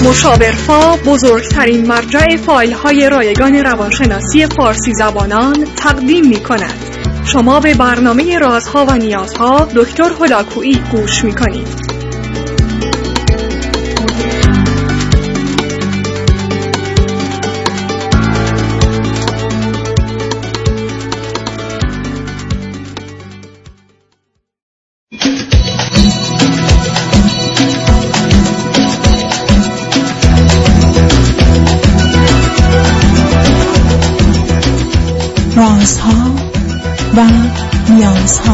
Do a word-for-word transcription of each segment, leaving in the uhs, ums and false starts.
مشاورفا بزرگترین مرجع فایل های رایگان روانشناسی فارسی زبانان تقدیم می کند. شما به برنامه رازها و نیازها دکتر هلاکویی گوش می کنید. رازها و نیازها.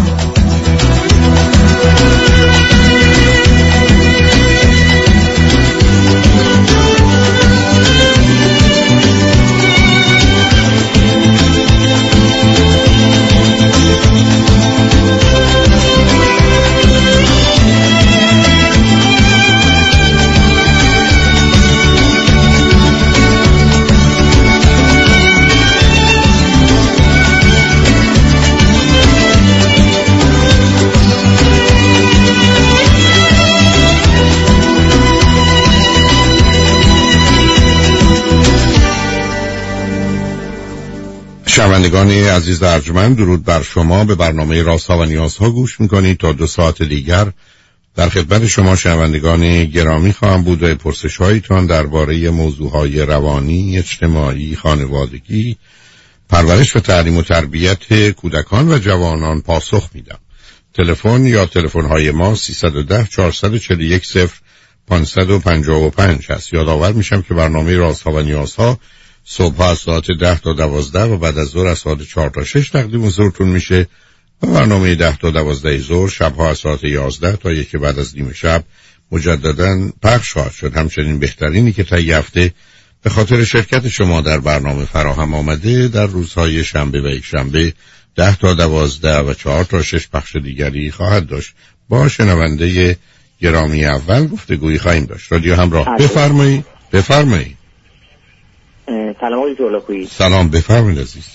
شنوندگان عزیز و ارجمند، درود بر شما. به برنامه رازها و نیازها گوش میکنید. تا دو ساعت دیگر در خدمت شما شنوندگان گرامی خواهم بود و پرسش هایتان درباره موضوعهای روانی، اجتماعی، خانوادگی، پرورش و تعلیم و تربیت کودکان و جوانان پاسخ میدم. تلفن یا تلفن های ما سیصد و ده چهارصد و چهل و یک صفر پانصد و پنجاه و پنج هست. یادآور میشم که برنامه رازها و نیازها صبح از ساعت ده تا دوازده و بعد از ظهر از ساعت چهار تا شش تقدیم حضورتون میشه و برنامه ده تا دوازده ظهر شبها از ساعت یازده تا یک بعد از نیم شب مجددا پخش خواهد شد. همچنین بهترینی که طی هفته به خاطر شرکت شما در برنامه فراهم آمده در روزهای شنبه و یک شنبه ده تا دوازده و چهار تا شش پخش دیگری خواهد داشت. با شنونده گرامی اول گفتگویی خواهیم داشت. رادیو همراه، بفرمایید. بفرمایید. سلام آقای هلاکویی. سلام، بفرمایید عزیز.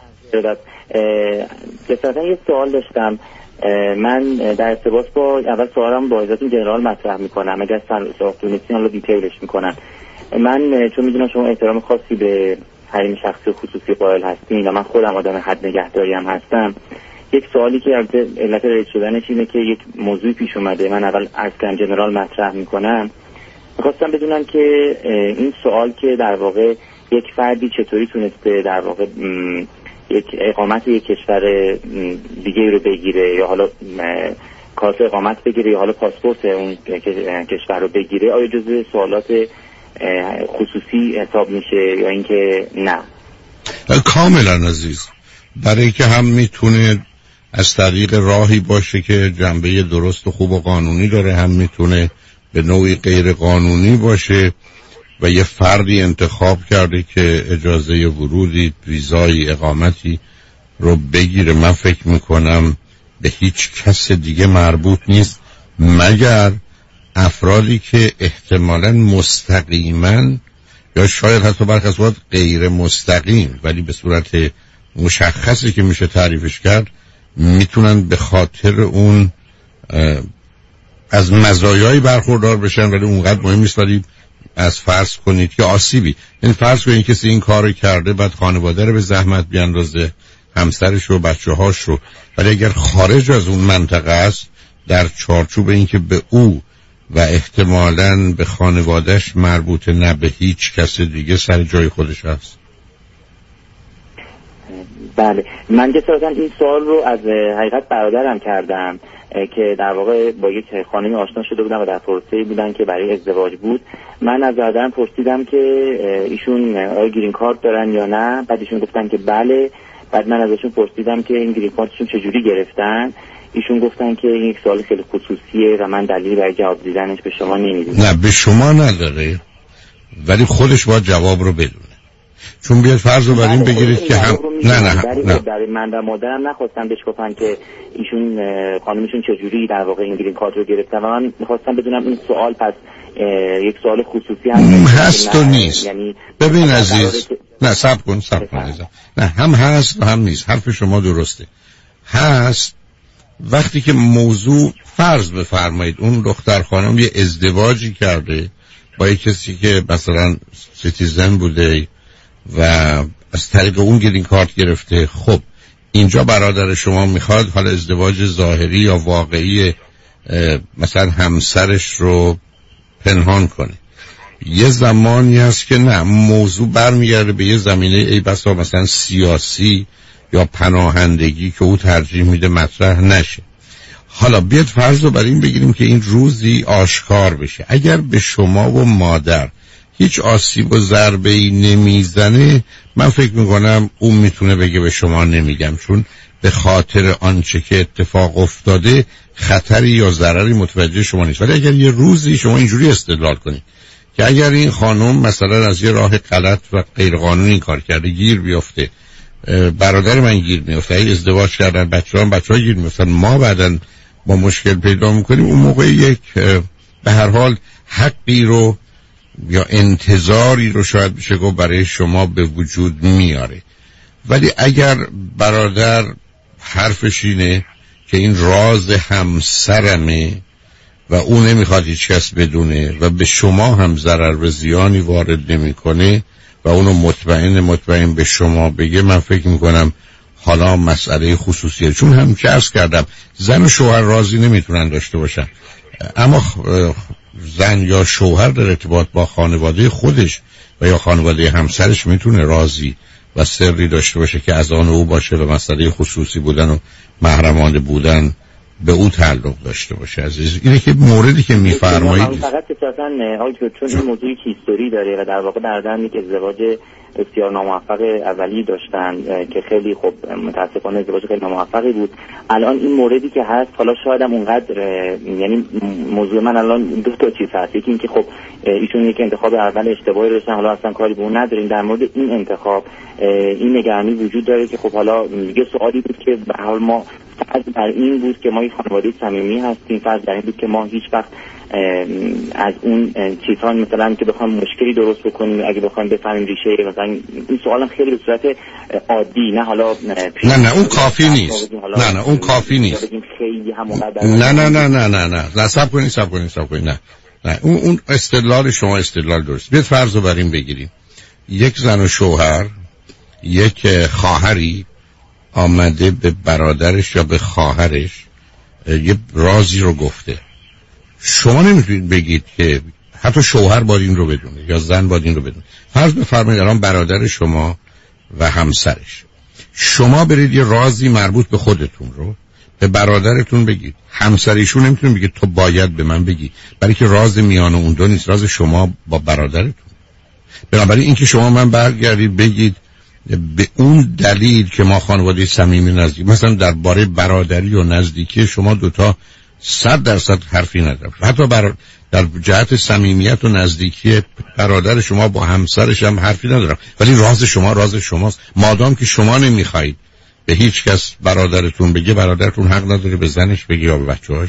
بسیار یه سوال داشتم. من در ارتباط با اول سوالم با اجازهتون جنرال مطرح میکنم، اگر سوال دونستین رو دیتیلش میکنم. من چون میدونم شما احترام خاصی به حریم شخصی و خصوصی قائل هستین و من خودم آدم حد نگهداری هم هستم، یک سوالی که علت رد شدنش اینه که یک موضوعی پیش اومده. من اول از کن جنرال مطرح میکنم. میخواستم بدونم که این سوال که در واقع یک فردی چطوری تونسته در واقع یک اقامت یک کشور دیگه رو بگیره یا حالا کارت اقامت بگیره یا حالا پاسپورت اون کشور رو بگیره، آیا جزء سوالات خصوصی حساب میشه یا اینکه نه؟ کاملا عزیز، برای اینکه هم میتونه از طریق راهی باشه که جنبه درست و خوب و قانونی داره، هم میتونه به نوعی غیر قانونی باشه و یه فردی انتخاب کرده که اجازه ورودی، ویزای اقامتی رو بگیره. من فکر میکنم به هیچ کس دیگه مربوط نیست مگر افرادی که احتمالاً مستقیما یا شاید حتی برخی از اوقات غیر مستقیم ولی به صورت مشخصی که میشه تعریفش کرد میتونن به خاطر اون از مزایایی برخوردار بشن، ولی اونقدر مهم نیست. ولی از فرض کنید که آسیبی، یعنی فرض کنید کسی این کارو کرده بعد خانواده رو به زحمت بیاندازه، همسرش رو، بچه‌هاش رو، ولی اگر خارج از اون منطقه است در چارچوب این که به او و احتمالاً به خانوادهش مربوطه، نه به هیچ کس دیگه، سر جای خودش هست. بله، من که اصلا این سوال رو از حقیقت برادرم کردم که در واقع با یک خانمی آشنا شده بودن و در پروسه بودن که برای ازدواج بود. من از برادرم پرسیدم که ایشون آیا گرین کارت دارن یا نه، بعد ایشون گفتن که بله. بعد من ازشون پرسیدم که این گرین کارتشون چجوری گرفتن، ایشون گفتن که این یک سوال خیلی خصوصیه و من دلیلی برای جواب دیدنش به شما نمیدونم. نه، به شما نداره، ولی خودش باید جواب رو بدونه. چون بیاد فرض رو بر این بگیرید که هم نه نه نه در من و مادرم نخواستم بهش گفتن که ایشون خانمشون چجوری در واقع این گرین کارت رو گرفتن و من میخواستم بدونم این سوال پس یک سوال خصوصی هست هست و نیست. یعنی ببین عزیز، نه صبر کن صبر کن عزیز. نه، هم هست و هم نیست. حرف شما درسته. هست وقتی که موضوع فرض بفرمایید اون دختر خانم یه ازدواجی کرده با یک کسی که مثلا سیتیزن بوده و از طریق اون گرین کارت گرفته. خب اینجا برادر شما میخواد حالا ازدواج ظاهری یا واقعی مثلا همسرش رو پنهان کنه. یه زمانی هست که نه، موضوع برمیگرده به یه زمینه ای بسا مثلا سیاسی یا پناهندگی که او ترجیح میده مطرح نشه. حالا بیاد فرض رو بر این بگیریم که این روزی آشکار بشه. اگر به شما و مادر هیچ آسیب و ضربه‌ای نمیزنه، من فکر میکنم اون میتونه بگه به شما نمیگم، چون به خاطر آنچه که اتفاق افتاده خطری یا ضرری متوجه شما نیست. ولی اگر یه روزی شما اینجوری استدلال کنید که اگر این خانم مثلا از یه راه غلط و غیرقانونی کار کرده گیر بیفته، برادر من گیر میفته، ازدواج کردن بچه‌ها بچه‌ها گیر میفتن، ما بعدن با مشکل پیدا میکنیم، اون موقع یک به هر حال حقی رو یا انتظاری رو شاید بشه گفت برای شما به وجود میاره. ولی اگر برادر حرفش اینه که این راز همسرمه و او نمیخواد هیچ کس بدونه و به شما هم ضرر و زیانی وارد نمیکنه و اونو مطمئن مطمئن به شما بگه، من فکر میکنم حالا مسئله خصوصیه. چون هم که عرض کردم زن و شوهر راضی نمیتونن داشته باشن، اما زن یا شوهر در ارتباط با خانواده خودش و یا خانواده همسرش میتونه راضی و سری داشته باشه که از آن او باشه و مسئله خصوصی بودن و محرمانه بودن به او تعلق داشته باشه. عزیز اینه که موردی که میفرمایید فقط اساساً چون این موضوعی که هیستوری داره و در واقع بردن یک ازدواج بسیار ناموفق اولی داشتن که خیلی خب متاسفانه ازدواج خیلی ناموفقی بود. الان این موردی که هست، حالا شاید هم اونقدر، یعنی موضوع من الان دو تا چیز هست. یکی اینکه خب ایشون یک انتخاب اول اشتباهی داشتن، حالا اصلا کاری به اون نداریم. در مورد این انتخاب این نگرانی وجود داره که خب حالا یه سوالی بود که به حال ما فرض بر این بود که ما یک خانواده صمیمی هستیم، فرض بر این بود که ما هیچ وقت از اون چیزها مثلا که بخوام مشکلی درست بکنیم اگه بخوایم بفهمیم ریشه مثلا این سوالم خیلی به صورت عادی، نه حالا نه نه اون کافی نیست، نه نه اون کافی نیست، نه نه نه نه نه نه نه صبر کنید صبر کنید صبر کنید نه نه اون اون استدلال شما استدلال درست. بیاید فرض رو بر این بگیریم یک زن و شوهر، یک خواهری آمده به برادرش یا به خواهرش یه رازی رو گفته. شما نمیتونید بگید که حتی شوهر باید این رو بدونه یا زن باید این رو بدونه. فرض بفرمایید الان برادر شما و همسرش، شما برید یه رازی مربوط به خودتون رو به برادرتون بگید، همسرشون نمیتونه بگه تو باید به من بگی، برای که راز میان اون دو نیست، راز شما با برادرتون. بنابراین اینکه شما من برگردید بگید به اون دلیل که ما خانواده صمیمی نزدیک، مثلا درباره برادری و نزدیکی شما دوتا صد درصد حرفی ندارم، حتی بر در جهت صمیمیت و نزدیکی برادر شما با همسرش هم حرفی ندارم، ولی راز شما راز شماست. مادام که شما نمیخواید به هیچ کس برادرتون بگه، برادرتون حق نداره به زنش بگه یا به بچه‌هاش.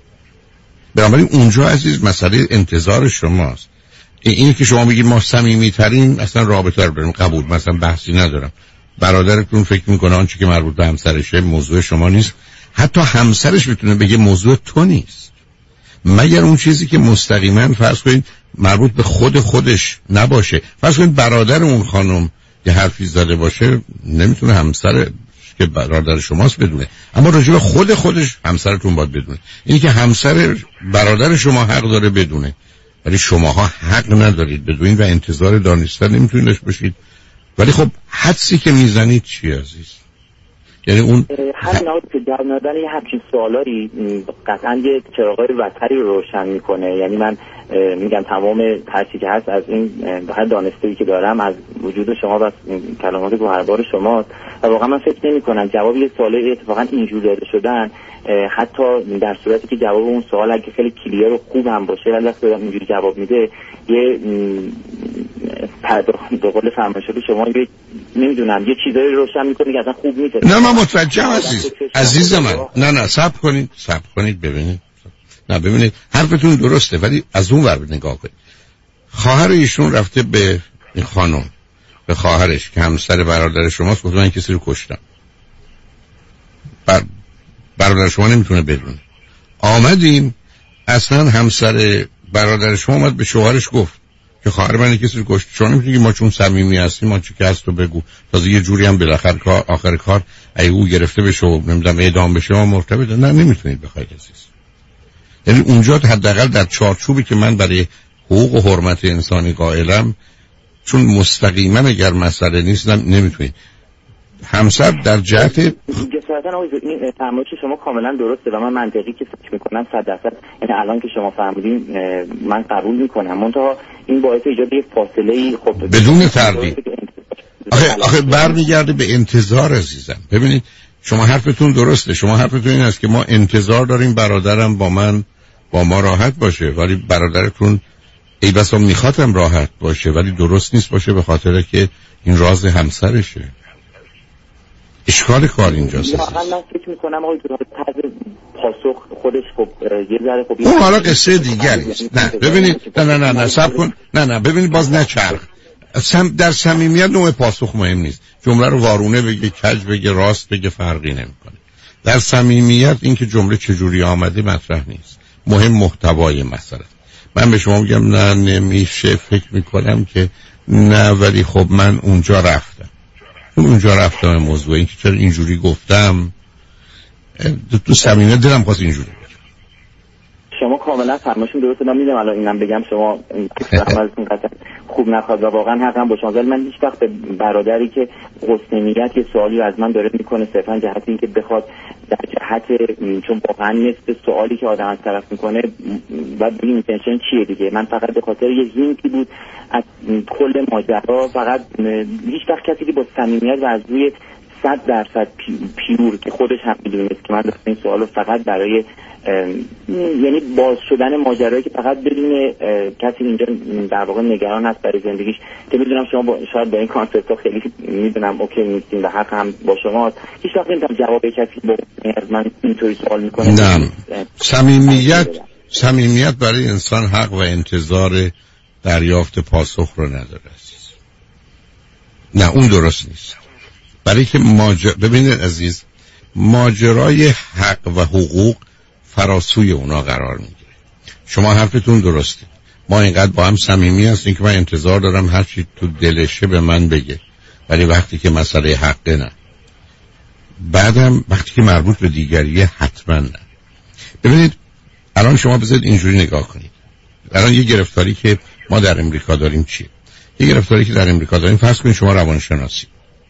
بنابراین اونجا عزیز مسئله انتظار شماست. اینی که شما بگید ما صمیمی ترین اصلا رابطه رو داریم، قبول، مثلا بحثی ندارم. برادرتون فکر میکنه آنچه که مربوط به همسرشه موضوع شما نیست، حتی همسرش میتونه بگه موضوع تو نیست، مگر اون چیزی که مستقیما فرض کنید مربوط به خود خودش نباشه. فرض کنید برادر اون خانم یه حرفی زده باشه، نمیتونه همسر که برادر شماست بدونه، اما راجع به خود خودش همسرتون باید بدونه. اینی که همسر برادر شما حق داره بدونه، ولی شماها حق ندارید بدونید و انتظار دانستن نمیتونید داشته باشید. ولی خب حدسی که میزنید چی عزیز؟ یعنی اون همین آقا که جواب ندادن یه همچین سوالاری قطعا یه چراغای وتری رو روشن میکنه. یعنی من میگم تمام ترسی که هست از این هر دانسته‌ای که دارم از وجود شما و کلمات گوهربار شما، و واقعا من فکر نمی کنم جواب یه سوالی اتفاقا اینجور داده شدن، حتی در صورتی که جواب اون سوال اگه خیلی کلیر و خوب هم باشه ولی وقتی اینجوری جواب میده یه به قول فرمایشات شما یه نمیدونم یه چیزایی روشن میکنه که اصلا خوب نیست. نه من متوجهم عزیز عزیز من نه نه صبر کنید صبر کنید ببینید، نه ببینید حرفتون درسته ولی از اون ور نگاه کنید. خواهر ایشون رفته به این خانم، به خواهرش که همسر برادر شماست، گفت من کسی رو کشتم. بر... برادر شما نمیتونه بدونه. آمدیم اصلا همسر برادر شما اومد به شوهرش گفت که خواهر من کسی رو کشت. شما نمیتونی ما چون صمیمی هستیم ما چه که هست تو بگو. تازه یه جوری هم بالاخره کار آخر کار ای او گرفته بشه و نمیدونم اعدام بشه ما مرتبط. نه نمیتونید بخواید عزیز. یعنی اونجا حداقل در چارچوبی که من برای حقوق و حرمت انسانی قائلم، چون مستقیما اگر مسئله نیست نمیتونید. همسر در جهت جسارتا این تعامل شما کاملا درسته و من منطقی که فکر میکنم صد درصد یعنی الان که شما فهمیدین من قبول میکنم، منتها این باعث ایجاد یک فاصله خب بدون تردید. آخه آخه برمیگرده به انتظار عزیزم. ببینید شما حرفتون درسته، شما حرفتون این است که ما انتظار داریم برادرم با من با ما راحت باشه، ولی برادرتون ای بسا میخوادم راحت باشه ولی درست نیست باشه به خاطر که این راز همسرشه. اشکال کار اینجاست. واقعا من فکر میکنم آقای طرز پاسخ خودش خب یه ذره خب اون حالا قصه دیگری است. نه ببینید نه نه نه نه صبر کن. نه نه ببینید باز نچرخ. در صمیمیت نوع پاسخ مهم نیست. جمله رو وارونه بگه، کج بگه، راست بگه، فرقی نمیکنه. در صمیمیت اینکه جمله چجوری آمده مطرح نیست. مهم محتوای مسئله. من به شما میگم نه نمیشه، فکر میکنم که نه ولی خب من اونجا رفتم. اونجا رفتم موضوع این که چرا اینجوری گفتم تو صمیمیت دلم خواست اینجوری بگم. شما کاملا فرمایشتون درسته. من میدونم الان اینم بگم شما عملتون قطعا خوب نخواد و واقعا حقم با شما، ولی من هیچ وقت به برادری که حسن نیت یه سوالی از من داره میکنه صرفا جهت این که بخواد در جهت چون واقعا نصف سوالی که آدم از طرف میکنه و ببین اینتنشن چیه دیگه، من فقط به خاطر یه هینتی بود از کل ماجرا، فقط هیچ وقت کسی که با صمیمیت و از روی صد درصد پیور که خودش هم میدونست که من داشتم این سوالو فقط برای یعنی باز شدن ماجرایی که فقط بدون کسی اینجا در واقع نگران هست برای زندگیش، که میدونم شما با شاید با این کانسپت ها خیلی میدونم اوکی نیستین و حق هم با شما هیچ وقت نمیتونم جواب کسی با از من اینطوری سوال میکنه. نه صمیمیت صمیمیت برای انسان حق و انتظار دریافت پاسخ رو نداره عزیز. نه اون درست نیست. برای که ماجر... ببینید عزیز، ماجرای حق و حقوق فراسوی اونا قرار میگیره. شما حرفتون درسته، ما اینقدر با هم صمیمی هستیم که من انتظار دارم هر چی تو دلشه به من بگه، ولی وقتی که مسئله حقه نه. بعدم وقتی که مربوط به دیگریه حتما نه. ببینید الان شما بذارید اینجوری نگاه کنید. الان یه گرفتاری که ما در امریکا داریم چیه؟ یه گرفتاری که در امریکا داریم، فرض کنید شما روانشناسی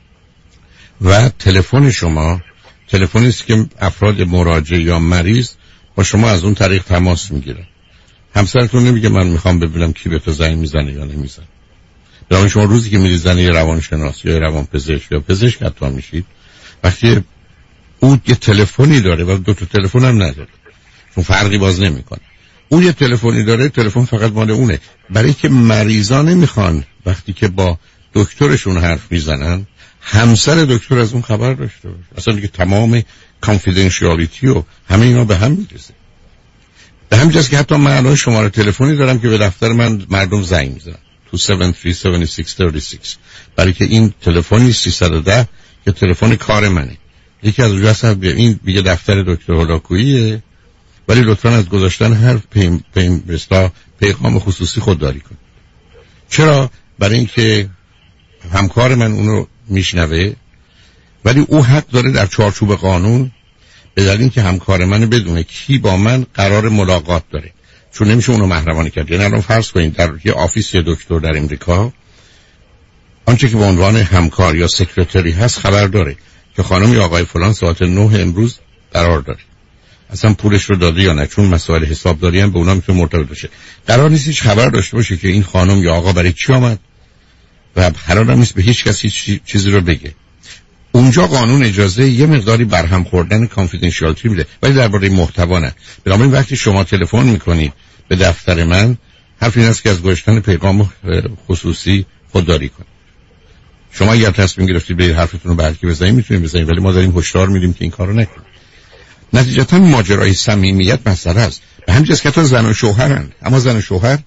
و تلفن شما تلفنی است که افراد مراجع یا مریض با شما از اون طریق تماس میگیرن. همسرتون نمیگه من میخوام ببینم کی به تو زنگ میزنه یا نمیزنه. برای شما روزی که میرید زنه روانشناس یا روانپزشک یا پزشک حتی میشید، وقتی اون یه تلفنی داره و دو تا تلفن هم نداره، چون فرقی باز نمیکنه. اون یه تلفنی داره، تلفن فقط مال اونه. برای که مریضان نمیخوان وقتی که با دکترشون حرف میزنن همسر دکتر از اون خبر داشته باشه. اصلا دیگه تمام کانفیدنشیالیتی و همه اینا به هم میرسه. به همین جاست که حتی من الان شماره تلفنی دارم که به دفتر من مردم زنگ میزنن تو هفت سه سه شش سه شش، برای که این تلفنی سیصد و ده که تلفن کار منه. یکی از اونجا هست این دیگه دفتر دکتر هولاکوییه، ولی لطفاً از گذاشتن هر پیم پیم بستا پیغام خصوصی خودداری کن. چرا؟ برای اینکه همکار من اونو میشنوه، ولی او حق داره در چارچوب قانون به دلیل اینکه همکار منو بدونه کی با من قرار ملاقات داره، چون نمیشه اونو محرمانه کرد. یعنی الان فرض کنید در یه آفیس یه دکتر در امریکا آنچه که به عنوان همکار یا سکرتری هست خبر داره که خانم یا آقای فلان ساعت نه امروز قرار داره، اصلا پولش رو داده یا نه، چون مسائل حسابداری هم به اونا میتونه مرتبط بشه. قرار نیست هیچ خبر داشته باشه که این خانم یا آقا برای چی آمد و قرار نیست به هیچ کسی چیزی رو بگه. اونجا قانون اجازه یه مقداری برهم خوردن کانفیدنشیالیتی میده، ولی درباره محتوا نه. بنابراین وقتی شما تلفن میکنید به دفتر من، حرف این است که از گذاشتن پیغام خصوصی خودداری کنید. شما اگر تصمیم گرفتید به حرفتون رو برکی بزنید میتونید بزنید، ولی ما داریم هشدار میدیم که این کارو نکنید. نتیجتا ماجرای صمیمیت مسئله است. به همین جاست که تا زن و شوهرن، اما زن و شوهر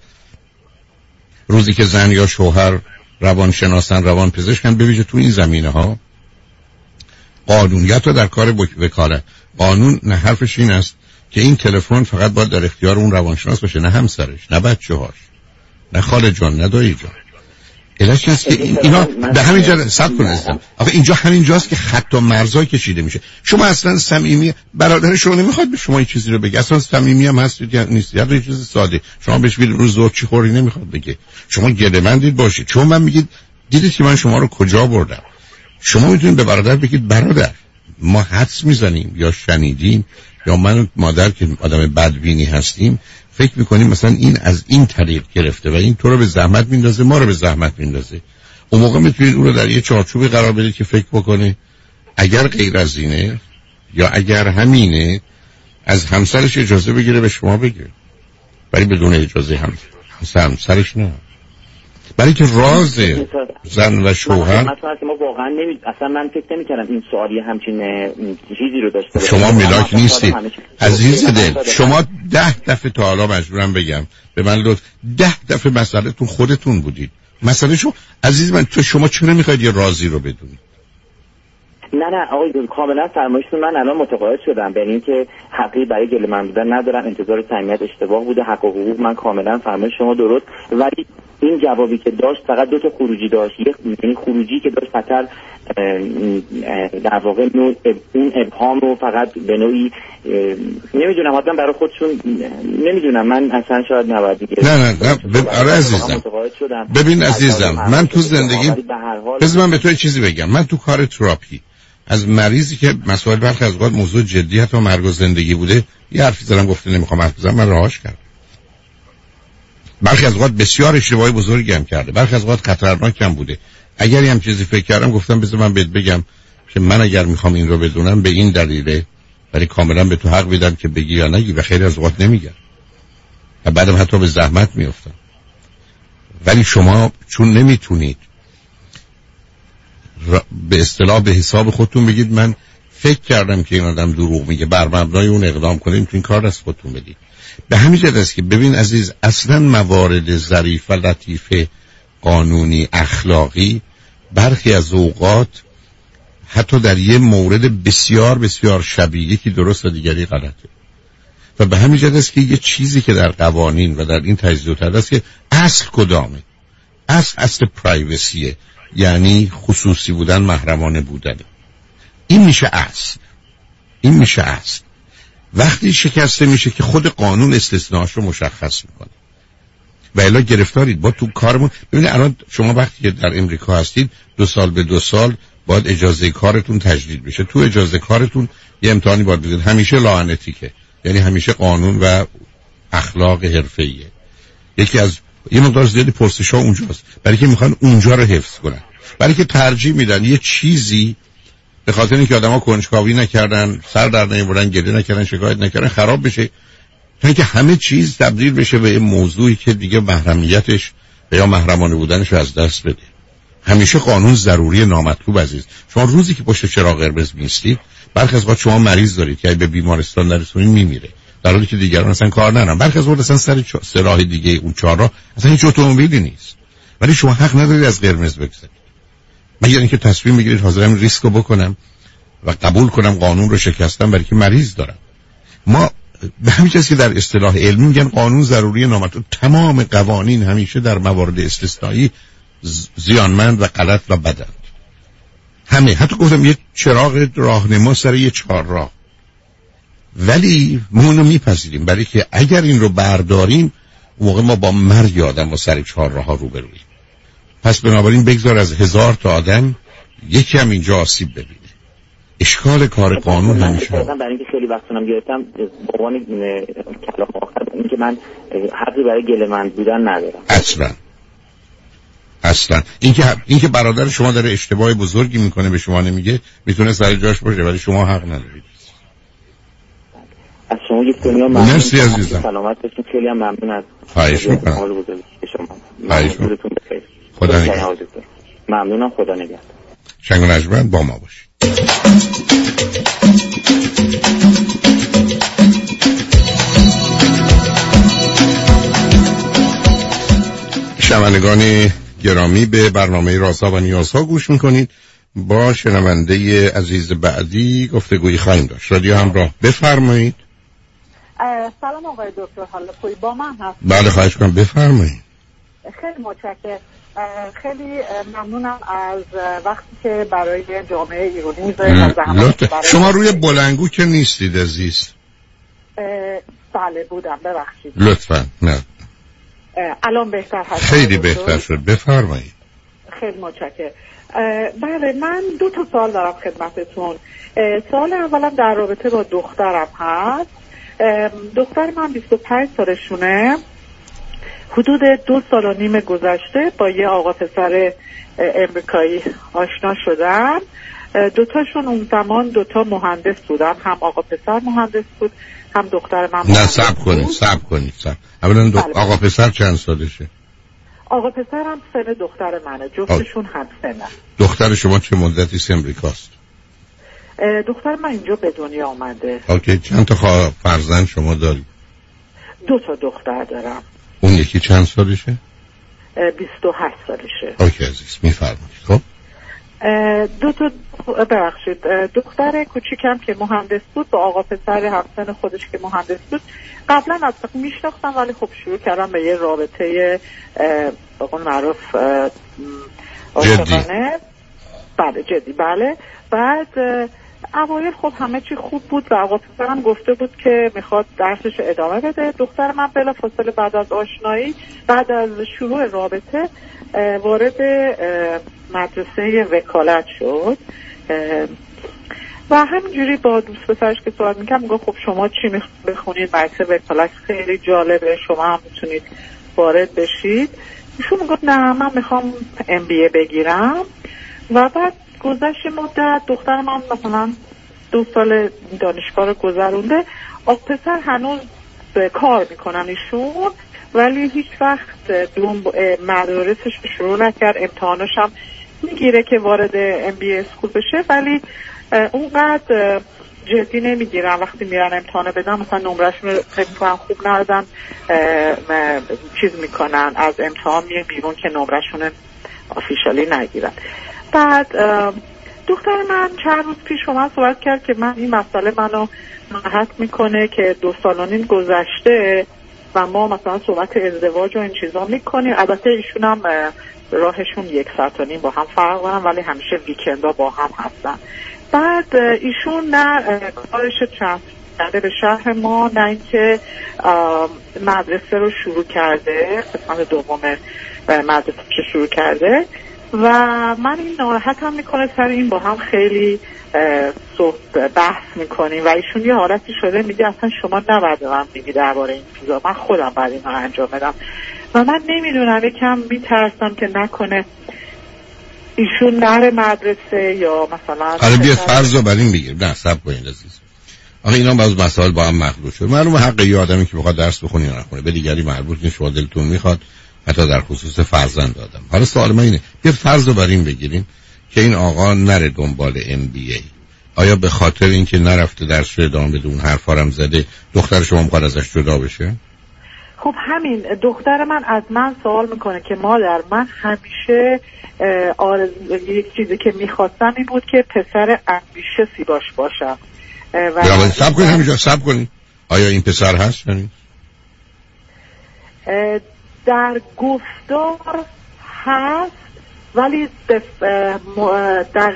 روزی که زن یا شوهر روانشناسن، روانپزشکن، ببینید تو این زمینه ها قانونیت رو در کار وکالت. قانون نه حرفش این است که این تلفن فقط باید در اختیار اون روانشناس باشه، نه همسرش، نه بچه‌هاش. نه خاله جان، ندایی جان. علتش هست که اینا به همین جا صبر کن عزیزم. آخه اینجا همین جاست که خط و مرزا کشیده میشه. شما اصلا صمیمی برادر شما نمیخواد به شما این چیزی رو بگه، اصلا صمیمی هم هستید یا نیست، یا یه چیز ساده شما بهش بگید روز ظهر چی خوری نمیخواد بگه. شما گله‌مندید باشید. چون من میگید دیدید که من شما رو کجا بردم. شما میتونید به برادر بگید برادر ما حدس میزنیم یا شنیدیم یا من مادر که آدم بدبینی هستیم فکر میکنیم مثلا این از این طریق گرفته و این تو رو به زحمت میندازه، ما رو به زحمت میندازه. اون موقع میتونید اون رو در یه چارچوبی قرار بدید که فکر بکنه اگر غیر از اینه یا اگر همینه از همسرش اجازه بگیره به شما بگه، ولی بدون اجازه هم همسرش نه. برای که راز زن و شوهر مثلا که ما واقعا نمی اصلا من فکر نمی‌کردم این سوالی همچین چیزی رو داشته باشه. شما ملاک نیستید عزیز دل. شما ده دفعه تا حالا مجبورم بگم به من لطف ده دفعه مسئله تو خودتون بودید. مسئله شما عزیز من تو شما چرا میخواید یه رازی رو بدونید؟ نه نه آقای دکتر کاملا فرمایشتون من الان متقاعد شدم به این که حقی برای گله من بودن ندارم، انتظار صمیمیت اشتباه بوده، حق و حقوق من کاملا فرمایش شما درست، ولی این جوابی که داشت فقط دو تا خروجی داشت. یک یعنی خروجی که داشت فقط در واقع نوع اون ابهام رو فقط به نوعی نمیدونم حتما برای خودشون نمیدونم من اصلا شاید نباید دیگه. نه نه نه ب... آره عزیزم ببین عزیزم من تو زندگی بذار من به تو چیزی بگم. من تو کار تراپی از مریضی که مسائل برخی از اوقات موضوع جدی حتی مرگ و زندگی بوده یه حرفی زدم گفته نمیخوام حرف بزنم، من رهاش کردم. برخی از اوقات بسیار اشتباهی بزرگی هم کرده، برخی از اوقات خطرناک هم بوده. اگر هم چیزی فکر کردم گفتم بذار من بهت بگم که من اگر میخوام این رو بدونم به این دلیله، ولی کاملا به تو حق میدم که بگی یا نگی و خیلی از اوقات نمیگم و بعدم حتی به زحمت میافتم. ولی شما چون نمیتونید به اصطلاح به حساب خودتون بگید من فکر کردم که این آدم دروغ میگه بر مبنای اون اقدام کنید، تو این کار از خودتون بدید. به همین جهت است که ببین عزیز اصلا موارد ظریف و لطیف قانونی اخلاقی برخی از اوقات حتی در یه مورد بسیار بسیار شبیه یکی درست و دیگری غلطه و به همین جهت است که یه چیزی که در قوانین و در این تجزیه و تحلیل است که اصل کدامه؟ اصل اصل پرایوسیه، یعنی خصوصی بودن، محرمانه بودن. این میشه اصل. این میشه اصل. وقتی شکسته میشه که خود قانون استثناءاش رو مشخص میکنه و الا گرفتارید. با تو کارمون ببینید الان شما وقتی که در امریکا هستید دو سال به دو سال باید اجازه کارتون تجدید بشه. تو اجازه کارتون یه امتحانی باید بزنید، همیشه لاعنتیکه، یعنی همیشه قانون و اخلاق حرفه‌ایه. یکی از یه مقدار زیادی پرسش‌ها اونجاست برای که میخوان اونجا رو حفظ کنن، برای که ترجیح میدن یه چیزی به خاطر اینکه آدم‌ها کنجکاوی نکردن، سر در نمیبرن، گریه نکردن، شکایت نکردن، خراب بشه تا اینکه همه چیز تبدیل بشه به یه موضوعی که دیگه محرمیتش یا محرمانه بودنش رو از دست بده. همیشه قانون ضروری نامطلوب عزیز. شما روزی که پشت چراغ قرمز میستید برخی از وقت شما مریض دارید که به بیمارستان نرسونید میمیره، در حالی که دیگران اصلا کار ندارن. برخی از وقت اصلا سر چ... راه دیگه اون چهارراه اصلا هیچ اتومبیلی نیست، ولی شما حق ندارید از قرمز بگذرید مگر اینکه تصمیم بگیرید حاضرم ریسک رو بکنم و قبول کنم قانون رو شکستم برای که مریض دارم. ما به همین چیزی که در اصطلاح علمی میگن قانون ضروری نامطلوب. تمام قوانین همیشه در موارد استثنایی زیانمند و غلط و بدند. همه، حتی گفتم یه چراغ راهنما سر یه چهارراه، ولی ما اونو میپذیریم برای که اگر این رو برداریم موقع ما با مرگ آدم با سر چهارراه ها روبرویم. پس بنابراین بگذار از هزار تا آدم یکی هم اینجا آسیب ببینه. اشکال کار قانون همیشه برای اینکه خیلی وقتونم گرفتم با عنوان کلام آخر اینکه من حقی برای گله‌مند بودن ندارم اصلا اصلا. اینکه اینکه برادر شما داره اشتباه بزرگی میکنه به شما نمیگه، میتونه سر جاش باشه ولی شما حق ندارید. از شما یک دنیا ممنون. مرسی عزیزم. سلامت باشین. خیلی هم ممنون از خواهش میکنم. حال بزرگی شما. خواهش میکنم. خدا نگهدار. ممنونم. خدا نگهدار. شنگ و نجمن با ما باشید. شنوندگان گرامی به برنامه رازها و نیازها گوش میکنید. با شنونده عزیز بعدی گفتگویی خواهیم داشت. رادیو همراه، بفرمایید. سلام آقای دکتر، حالا خوبی؟ با من هست؟ بله خواهش کنم بفرمایید. خیلی متشکرم. خیلی ممنونم از وقتی که برای جامعه ایرانی میذارید. شما روی بلنگو که نیستید عزیز؟ بله بودم، ببخشید. لطفا. نه الان بهتر هست؟ خیلی بهتر شد، بفرمایید. خیلی متشکرم. بله من دو تا سوال دارم خدمتتون. سوال اولم در رابطه با دخترم هست. دختر من بیست و پنج سالشونه. حدود دو سال و نیم گذشته با یه آقا پسر امریکایی آشنا شدن. دوتاشون اون زمان دوتا مهندس بودن، هم آقا پسر مهندس بود هم دختر من. نه صبر کنید صبر کنید صبر. اولا دو... آقا پسر چند سالشه؟ آقا پسر هم سن دختر منه، جفتشون هم سنه. دختر شما چه مدتی امریکاست؟ دختر من اینجا به دنیا آمده. اوکی. چند تا خواهر فرزند شما داری؟ دو تا دختر دارم. اون یکی چند سالشه؟ بیست و هشت سالشه. اوکی عزیز میفرمایید. خب دو تا ببخشید دختر کوچیکم که مهندس بود با آقا پسر همسن خودش که مهندس بود قبلا از میشناختم، ولی خب شروع کردم به یه رابطه به قول معروف عاشقانه. بله جدی. بله بعد اوایل خب همه چی خوب بود و آقا پسرم گفته بود که میخواد درسش ادامه بده. دختر من بلافاصله بعد از آشنایی بعد از شروع رابطه وارد مدرسه وکالت شد و همینجوری با دوست پسرش که صحبت میکنم میگم خب شما چی میخواید بخونید؟ مدرسه وکالت خیلی جالبه، شما هم میتونید وارد بشید. ایشون میگفت نه من میخوام ام بی ای بگیرم. و بعد گذشت مدت دختر من مثلا دو سال دانشگاه رو گذرونده. آقا پسر هنوز کار میکنن ایشون، ولی هیچ وقت دوم مدارسش شروع نکرد. امتحانش هم میگیره که وارد ام بی ای اسکول بشه، ولی اونقدر جدی نمیگیرن. وقتی میرن امتحان بدن مثلا نمرهشون رو فکر کنم خوب ندادن، چیز میکنن از امتحان میره بیرون که نمرهشون آفیشالی نگیرن. بعد دختر من چند روز پیش شما صحبت کرد که من این مسئله منو ناراحت میکنه که دو سال و نیم گذشته و ما مثلا صحبت ازدواج و این چیزا میکنیم. البته ایشون هم راهشون یک ساعت و نیم با هم فرق دارن، ولی همیشه ویکندا با هم هستن. بعد ایشون نه کارش چند کرده به شهر ما، نه اینکه مدرسه رو شروع کرده، قسمت دوم مدرسه رو شروع کرده و من این ناراحت هم میکنه سر این. با هم خیلی صحبت بحث میکنیم و ایشون یه حالتی شده میگه اصلا شما نباید من میگی درباره این چیزا، من خودم باید این رو انجام بدم. و من نمیدونم، یکم میترسم که نکنه ایشون نره مدرسه یا مثلا حالا بیا فرض رو بر این بگیر. نه صبر کنید عزیز. آخه اینا باز مسائل با هم مخلوط شد. معلومه حق یه آدمی که بخواد درس بخونه یا نخونه به دیگری مربوط نیست. شما دلتون میخواد حتی در خصوص فرزند آدم. حالا سوال من اینه، یه فرض رو بر این بگیریم که این آقا نره دنبال ام بی ای. آیا به خاطر اینکه نرفته درس رو ادامه بده اون حرفا هم زده دختر شما میخواد ازش جدا بشه؟ خب همین دختر من از من سوال میکنه که مادر من همیشه آرز... یک چیزی که میخواستم این بود که پسر امبیشسی سی باش باشم. و سب کنید همینجا سب کنید. آیا این پسر هست یا نیست؟ در گفتار هست ولی در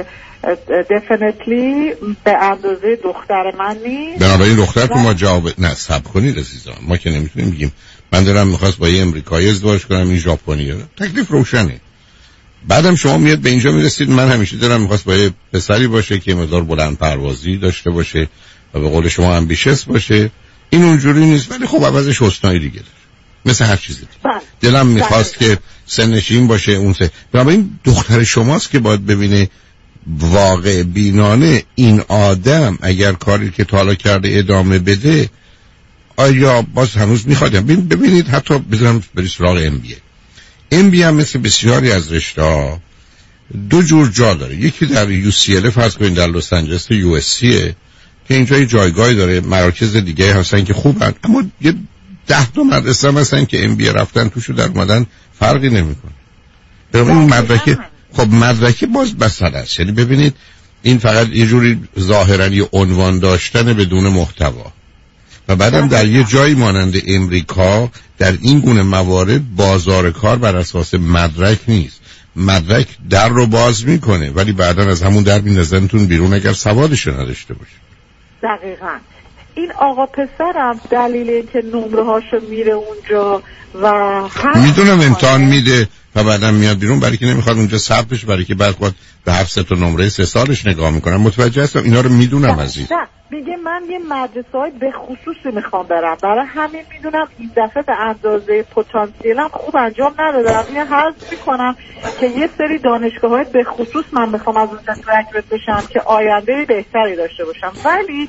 دفنیتلی به اندازه دختر من نیست. بنابراین دختر که ما جواب نه سب کنید عزیزان، ما که نمیتونیم بگیم من دارم میخواست با یه امریکایی ازدواج کنم این ژاپنیه. تکلیف روشنه. بعدم شما میاد به اینجا میرسید من همیشه دارم میخواست با یه پسری باشه که مقدار بلند پروازی داشته باشه و به قول شما امبیشس باشه. این اونجوری نیست، ولی خب عوضش حسنایی دیگه داره مثل هر چیزی. دلم میخواست که سنش این باشه اون سه. بنابراین دختر شماست که باید ببینه واقع بینانه این آدم اگر کاری که تا حالا کرده ادامه بده آیا باز هنوز میخواد. ببینید حتی بذارم بری سراغ ام بی ای. ام بی ای هم مثل بسیاری از رشته‌ها دو جور جا داره. یکی در یو سی ال فرض کنید در لس آنجلس یو اس سی که اینجا یه جایگاهی داره، مراکز دیگه هستن که خوبن، اما یه ده تا مدرسه هم هستن که ام بی ای رفتن توشو در اومدن فرقی نمیکنه. ببینید مدرک خب مدرک باز بساله است. یعنی ببینید این فقط یه جوری ظاهرا یه عنوان داشتن بدون محتوا و بعدم در یه جایی مانند امریکا در این گونه موارد بازار کار بر اساس مدرک نیست. مدرک در رو باز میکنه ولی بعدا از همون در میندازنتون بیرون اگر سوادش نداشته باشه. دقیقاً. این آقا پسرم دلیل اینکه نمره هاشو میره اونجا و میدونم امتحان میده و بعدم میاد بیرون برای که نمیخواد اونجا ثبتش، برای که بعد خود به هفت تا نمره سه سالش نگاه میکنم. متوجه هستم اینا رو میدونم عزیز. میگه من یه مدرسه‌های به خصوصی میخوام برم، برای همین میدونم این دفعه به اندازه پتانسیلم خوب انجام ندادم. اینو حذف میکنم که یه سری دانشگاه‌های به خصوص من میخوام از اونجا گرادویت بشم که آینده بهتری داشته باشم. ولی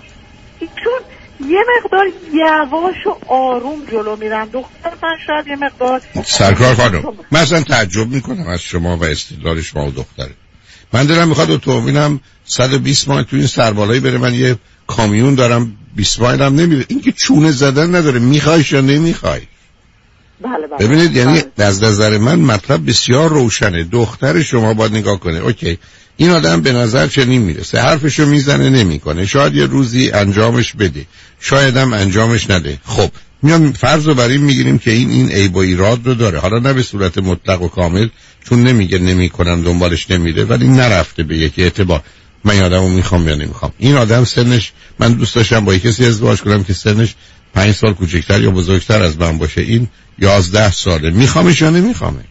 چون یه مقدار یواش و آروم جلو میرن دختر من شاید یه مقدار سرکار خانم من اصلا تعجب میکنم از شما و استدلال شما و دختره. من دلم میخواد اتومبیلم صد و بیست مایل تو این سربالایی بره، من یه کامیون دارم بیست مایل هم نمیره. این که چونه زدن نداره، میخوایش یا نمیخوای. بله بله. ببینید یعنی از نظر من مطلب بسیار روشنه. دختر شما باید نگاه کنه اوکی این آدم به نظر چنین میرسه، حرفشو میزنه نمیکنه، شاید یه روزی انجامش بده، شاید هم انجامش نده. خب میام فرض رو بر این میگیریم که این این عیب و ایراد رو داره، حالا نه به صورت مطلق و کامل چون نمیگه نمیکنم دنبالش نمیره، ولی نرفته به یک اعتبار من این آدمو میخوام یا نمیخوام. این آدم سنش، من دوست داشتم با کسی ازدواج کنم که سنش پنج سال کوچکتر یا بزرگتر از من باشه، این یازده ساله، میخوامش یا نمیخوامش.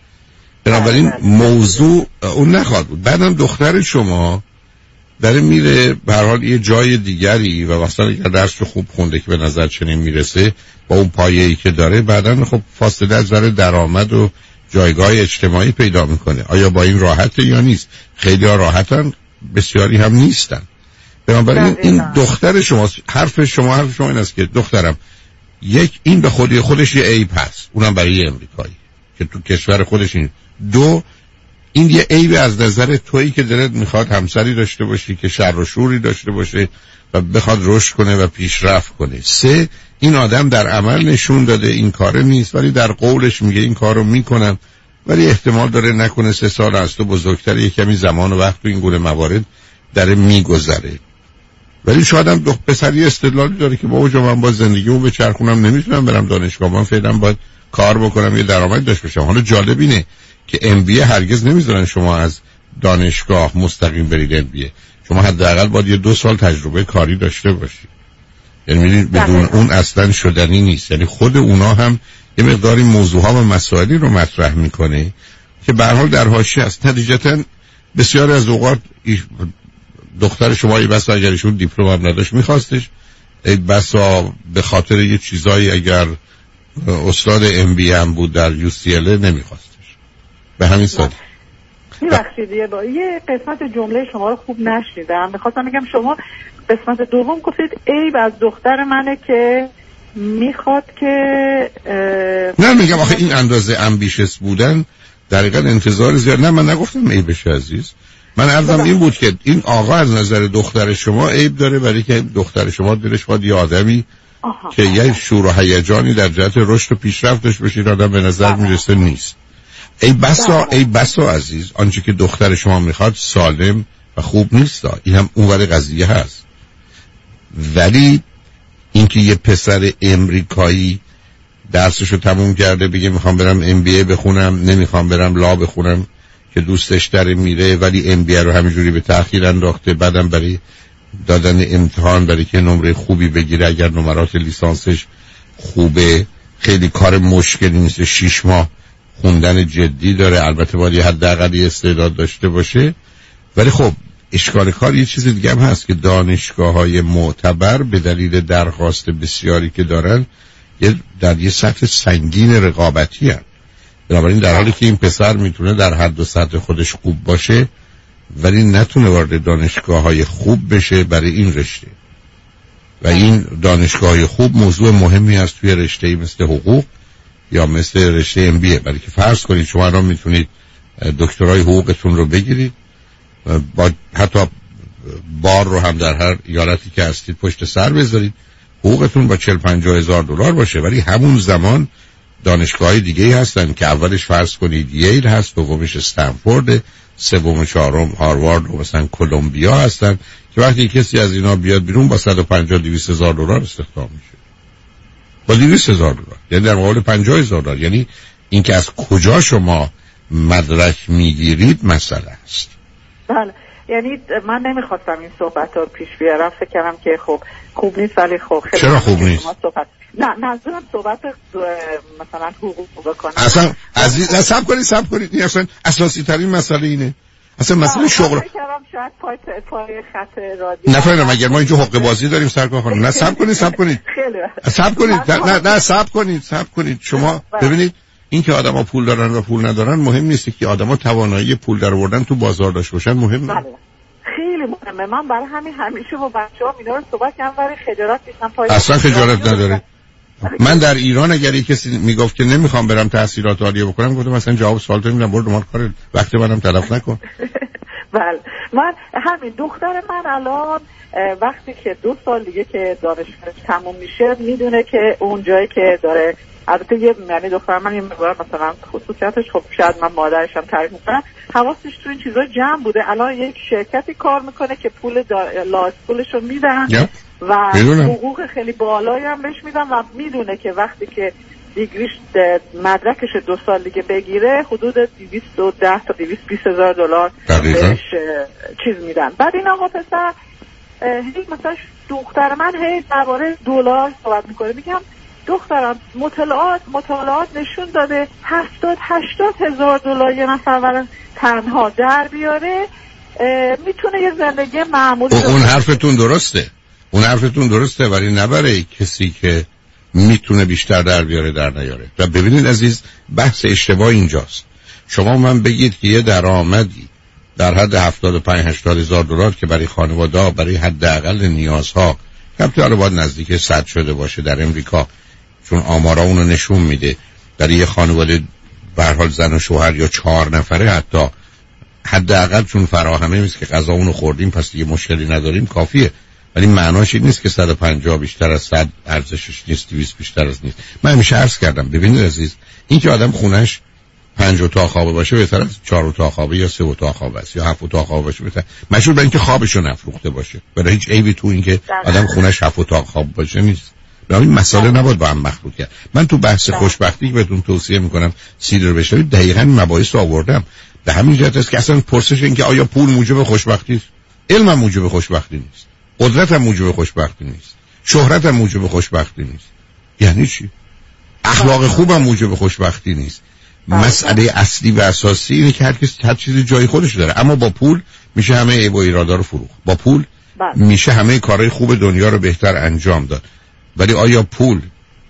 بنابراین موضوع اون نخواد بود. بعدم دختر شما داره میره به هر حال یه جای دیگری و مثلا اگر درس رو خوب خونده که به نظر چنین میرسه با اون پایه‌ای که داره، بعدم خب فاصله از نظر درآمد و جایگاه اجتماعی پیدا میکنه. آیا با این راحته یا نیست؟ خیلی ها راحتن، بسیاری هم نیستن. بنابراین این دختر شما، حرف شما حرف شما این است که دخترم یک این به خودی خودش یه عیب هست، اونم برای امریکایی که تو کشور خودش این. دو این یه عیب از نظر تویی که دلت میخواد همسری داشته باشی که شر و شوری داشته باشه و بخواد رشد کنه و پیشرفت کنه. سه این آدم در عمل نشون داده این کار نیست ولی در قولش میگه این کارو میکنم، ولی احتمال داره نکنه سه سال از تو بزرگتره، یه کمی زمان و وقت تو این گونه موارد داره میگذره. ولی شاید هم دو پسری استدلالی داره که بابا من با زندگیمو بچرخونم، نمیتونم برم دانشگاه، من فعلا باید کار بکنم یه درآمد داشته باشم. حالا جالب اینه که ام بی ای هرگز نمیذارن شما از دانشگاه مستقیم برید ام بی ای. شما حداقل باید یه دو سال تجربه کاری داشته باشید. یعنی بدون اون اصلا شدنی نیست. یعنی خود اونا هم یه مقداری موضوعها و مسائلی رو مطرح میکنه که به هر حال در حاشیه است. نتیجتا بسیار از اوقات دختر شما ای بسا اگر ایشون دیپلم هم نداشت میخواستش، ای بسا به خاطر یه چیزایی اگر استاد ام بی هم بود در یو سی ال نمیخواستش. به همین سادگی. میبخشید یه با یه قسمت جمله شما رو خوب نشنیدم، میخواستم بگم شما قسمت دوم گفتید عیب از دختر منه که میخواد که نه میگم آخه این اندازه امبیشس بودن دقیقاً انتظار زیاد. نه من نگفتم عیبش عزیز، من عرضم این بود که این آقا از نظر دختر شما عیب داره برای که دختر شما دلش باید یه آدمی آها. که یه شور و هیجانی در جهت رشد و پیشرفت داشته باشه، آدم به نظر میرسه نیست. ای بسا ای بسا عزیز آنچه که دختر شما میخواد سالم و خوب نیست، این هم اونور قضیه هست. ولی اینکه یه پسر امریکایی درسشو تموم کرده بگه میخوام برم ام بی ای بخونم، نمیخوام برم لا بخونم که دوستش داره میره، ولی ام بی ای رو همینجوری به تأخیر انداخته، بعدم برای دادن امتحان برای که نمره خوبی بگیره اگر نمرات لیسانسش خوبه خیلی کار مشکلی نیست، شیش ماه خوندن جدی داره، البته باید یه حداقل استعداد داشته باشه. ولی خب اشکال کار یه چیز دیگه هم هست که دانشگاه‌های معتبر به دلیل درخواست بسیاری که دارن یه در یه سطح سنگین رقابتی هست. بنابراین در حالی که این پسر میتونه در حد و سطح خودش خوب باشه ولی نتونه وارد دانشگاه‌های خوب بشه برای این رشته، و این دانشگاه‌های خوب موضوع مهمی است توی رشته‌ای مثل حقوق یا مثل رشته ام بی ای. برای که فرض کنید شما الان میتونید دکترای حقوقتون رو بگیرید، با حتی بار رو هم در هر ایالتی که هستید پشت سر بذارید، حقوقتون با چهل پنجاه هزار دلار باشه، ولی همون زمان دانشگاه‌های دیگه هستن که اولش فرض کنید ییل هست، دومش استنفورد، سوم و چهارم هاروارد و مثلا کلمبیا هستن که وقتی کسی از اینا بیاد بیرون با صد و پنجاه دویست هزار دلار استخدام میشه. با دویست هزار دلار، یعنی در مقابل پنجاه هزار دلار. یعنی اینکه از کجا شما مدرک میگیرید مسئله است. بله، یعنی من نمیخواستم این صحبت رو پیش بیارم، فکر کردم که خب خوب نیست، ولی خب خیلی چرا خوب نیست؟ صحبت... نه منظورم صحبت مثلا حقوق بکنم. اصلا عزیز صبر کنید صبر کنید این اصلا اساسی ترین مسئله اینه. اصلا مسئله شغل فکر کردم شاید پای پای خط رادیو نفهمیدم مگر ما اینجا حقوق بازی داریم سرکار خانم؟ نه صبر کنید صبر کنید صبر کنید نه نه صبر کنید صبر کنید شما ببینید این که آدما پول دارن و پول ندارن مهم نیست، که آدما توانایی پول در آوردن تو بازار داشته باشن مهمه. خیلی مهمه. من برای همین همیشه با بچه‌ها اینا رو صحبت کردم، ولی خجالت میشم پای اصلا خجالت نداره. من در ایران اگر کسی میگفت که نمیخوام برم تحصیلات عالیه بکنم، گفتم مثلا جواب سوالت میدم برو دنبال کار وقت منم تلف نکن. بله من همین دختر من الان وقتی که دو سال دیگه که دانشگاهش تموم میشه میدونه که اون جایی که داره، البته یه یعنی دختر من این مقدار مثلا خصوصیتش خب شاید من مادرشم تعریف میکنم حواسش تو این چیزا جمع بوده، الان یک شرکتی کار میکنه که پول لاسکولش رو میدن yeah. و میدونم. حقوق خیلی بالایی هم بهش میدن و میدونه که وقتی که دیگریش مدرکش دو سال دیگه بگیره حدود دویست و ده تا دویست و بیست هزار دلار بهش چیز میدن. بعد این آقا پسر هی مثلا دختر من هی درباره دلار صحبت میکنه، میگم دخترم مطالعات مطالعات نشون داده هفتاد هشتاد هزار دلار یه نفر تنها در بیاره میتونه یه زندگی معمولی. اون حرفتون درسته، اون حرفتون درسته، ولی نبره کسی که میتونه بیشتر در بیاره در نیاره. و ببینید عزیز بحث اشتباه اینجاست. شما من بگید که یه درآمدی در حد هفتاد و پنج هشتاد هزار دلار که برای خانواده برای حداقل نیازها البته حالا باید نزدیک صد شده باشه در امریکا، چون آمارا اونو نشون میده در یه خانواده به هر حال زن و شوهر یا چهار نفره حتی حداقل چون فراهمه نیست که غذا اونو خوردیم پس دیگه مشکلی نداریم کافیه، ولی معناش این نیست که صد و پنجاه بیشتر از صد ارزشش نیست، دویست بیشتر از نیست. من همیشه عرض کردم ببینید عزیز این که آدم خونش پنج اتاق خوابه باشه بهتر از چهار اتاق خوابه یا سه اتاق خوابه است یا هفت اتاق خوابه باشه بهتر. مشهور به اینکه خوابشو نفروخته باشه، برای هیچ عیبی تو این که آدم خونش هفت اتاق خواب باشه نیست. برای این مسئله نباید با هم مخلوط کرد. من تو بحث خوشبختی که بهتون توصیه میکنم سید رو بشنوید دقیقاً مباحث رو آوردم. به همین جهت است که اصلا پرسش این که آیا پول موجب خوشبختی است؟ علم هم موجب خوشبختی نیست، قدرت هم موجب خوشبختی نیست، شهرت هم موجب خوشبختی نیست. یعنی چی؟ اخلاق خوب هم موجب خوشبختی نیست. مسئله اصلی و اساسی اینه که هر کسی هر چیزی جای خودش داره، اما با پول میشه همه عیب و ایرادا رو فروخت، با پول میشه همه کارهای خوب دنیا رو بهتر انجام داد. ولی آیا پول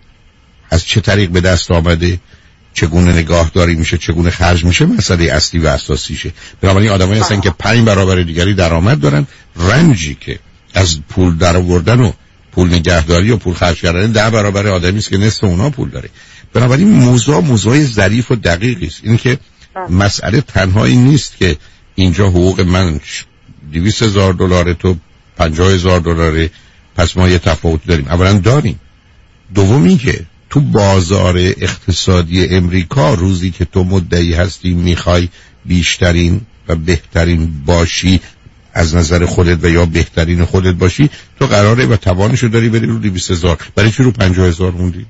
از چه طریق به دست آمده، چگونه نگاهداری میشه، چگونه خرج میشه، مسئله اصلی و اساسیشه. بنابراین آدمایی هستن که پنج برابر دیگری درآمد دارن، رنجی که از پول درآوردن و پول نگهداری و پول خرج کردن ده برابر آدمی است که نصف اونا پول داره. بنابراین موضوع موضوع ظریف و دقیقی است. این که مسئله تنهایی نیست که اینجا حقوق من دویست هزار دلار تو پنجاه هزار دلاره پس ما یه تفاوت داریم. اولا داریم. دوم این که تو بازار اقتصادی امریکا روزی که تو مدعی هستی میخوای بیشترین و بهترین باشی از نظر خودت و یا بهترین خودت باشی، تو قراره و توانشو داری بری رو دویست هزار، برای چی رو پنجاه هزار موندی؟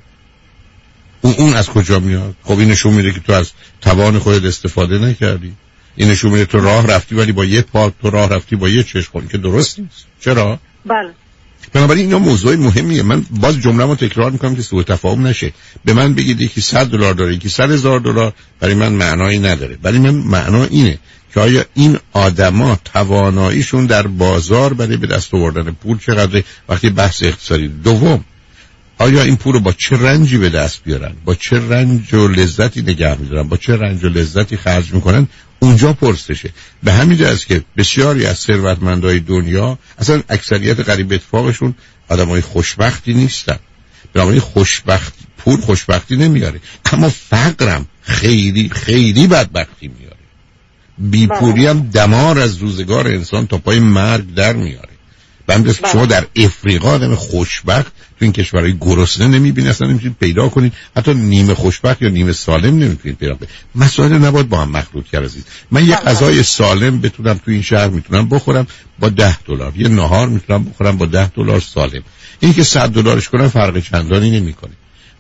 اون اون از کجا میاد؟ خب این نشون میده که تو از توان خودت استفاده نکردی. این نشون میده تو راه رفتی ولی با یه پا، تو راه رفتی با یه چشم، که درست نیست. چرا؟ بله. بنابراین اینا موضوع مهمیه. من باز جمله‌مو تکرار میکنم که سوء تفاهم نشه. به من بگید یکی صد دلار داره یکی صد هزار دلار، برای من معنایی نداره. ولی من معنا اینه که آیا این آدما تواناییشون در بازار برای به دست آوردن پول چقدره؟ وقتی بحث اقتصادی. دوم، آیا این پول رو با چه رنجی به دست بیارن، با چه رنج و لذتی نگه می‌دارن، با چه رنج و لذتی خرج میکنن، اونجا پرسشه. به همین جهت است که بسیاری از ثروتمندای دنیا اصلا اکثریت قریب اتفاقشون آدمای خوشبختی نیستن. بنابراین خوشبخت پول خوشبختی نمیاره، اما فقرم خیلی خیلی بدبختی میاره. بی پولی هم دمار از روزگار انسان تا پای مرگ در میاره. به همین جهت شما در افریقا آدم خوشبخت تو این کشورهای گرسنه نمیبینید، اصلا نمیتونید پیدا کنید، حتی نیمه خوشبخت یا نیمه سالم نمیتونید پیدا کنید. مسائل نباید با هم مخلوط کرد عزیز. من یه غذای سالم بتونم تو این شهر میتونم بخورم با ده دلار، یه نهار میتونم بخورم با ده دلار سالم. این که صد دلارش کنم فرق چندانی نمیکنه.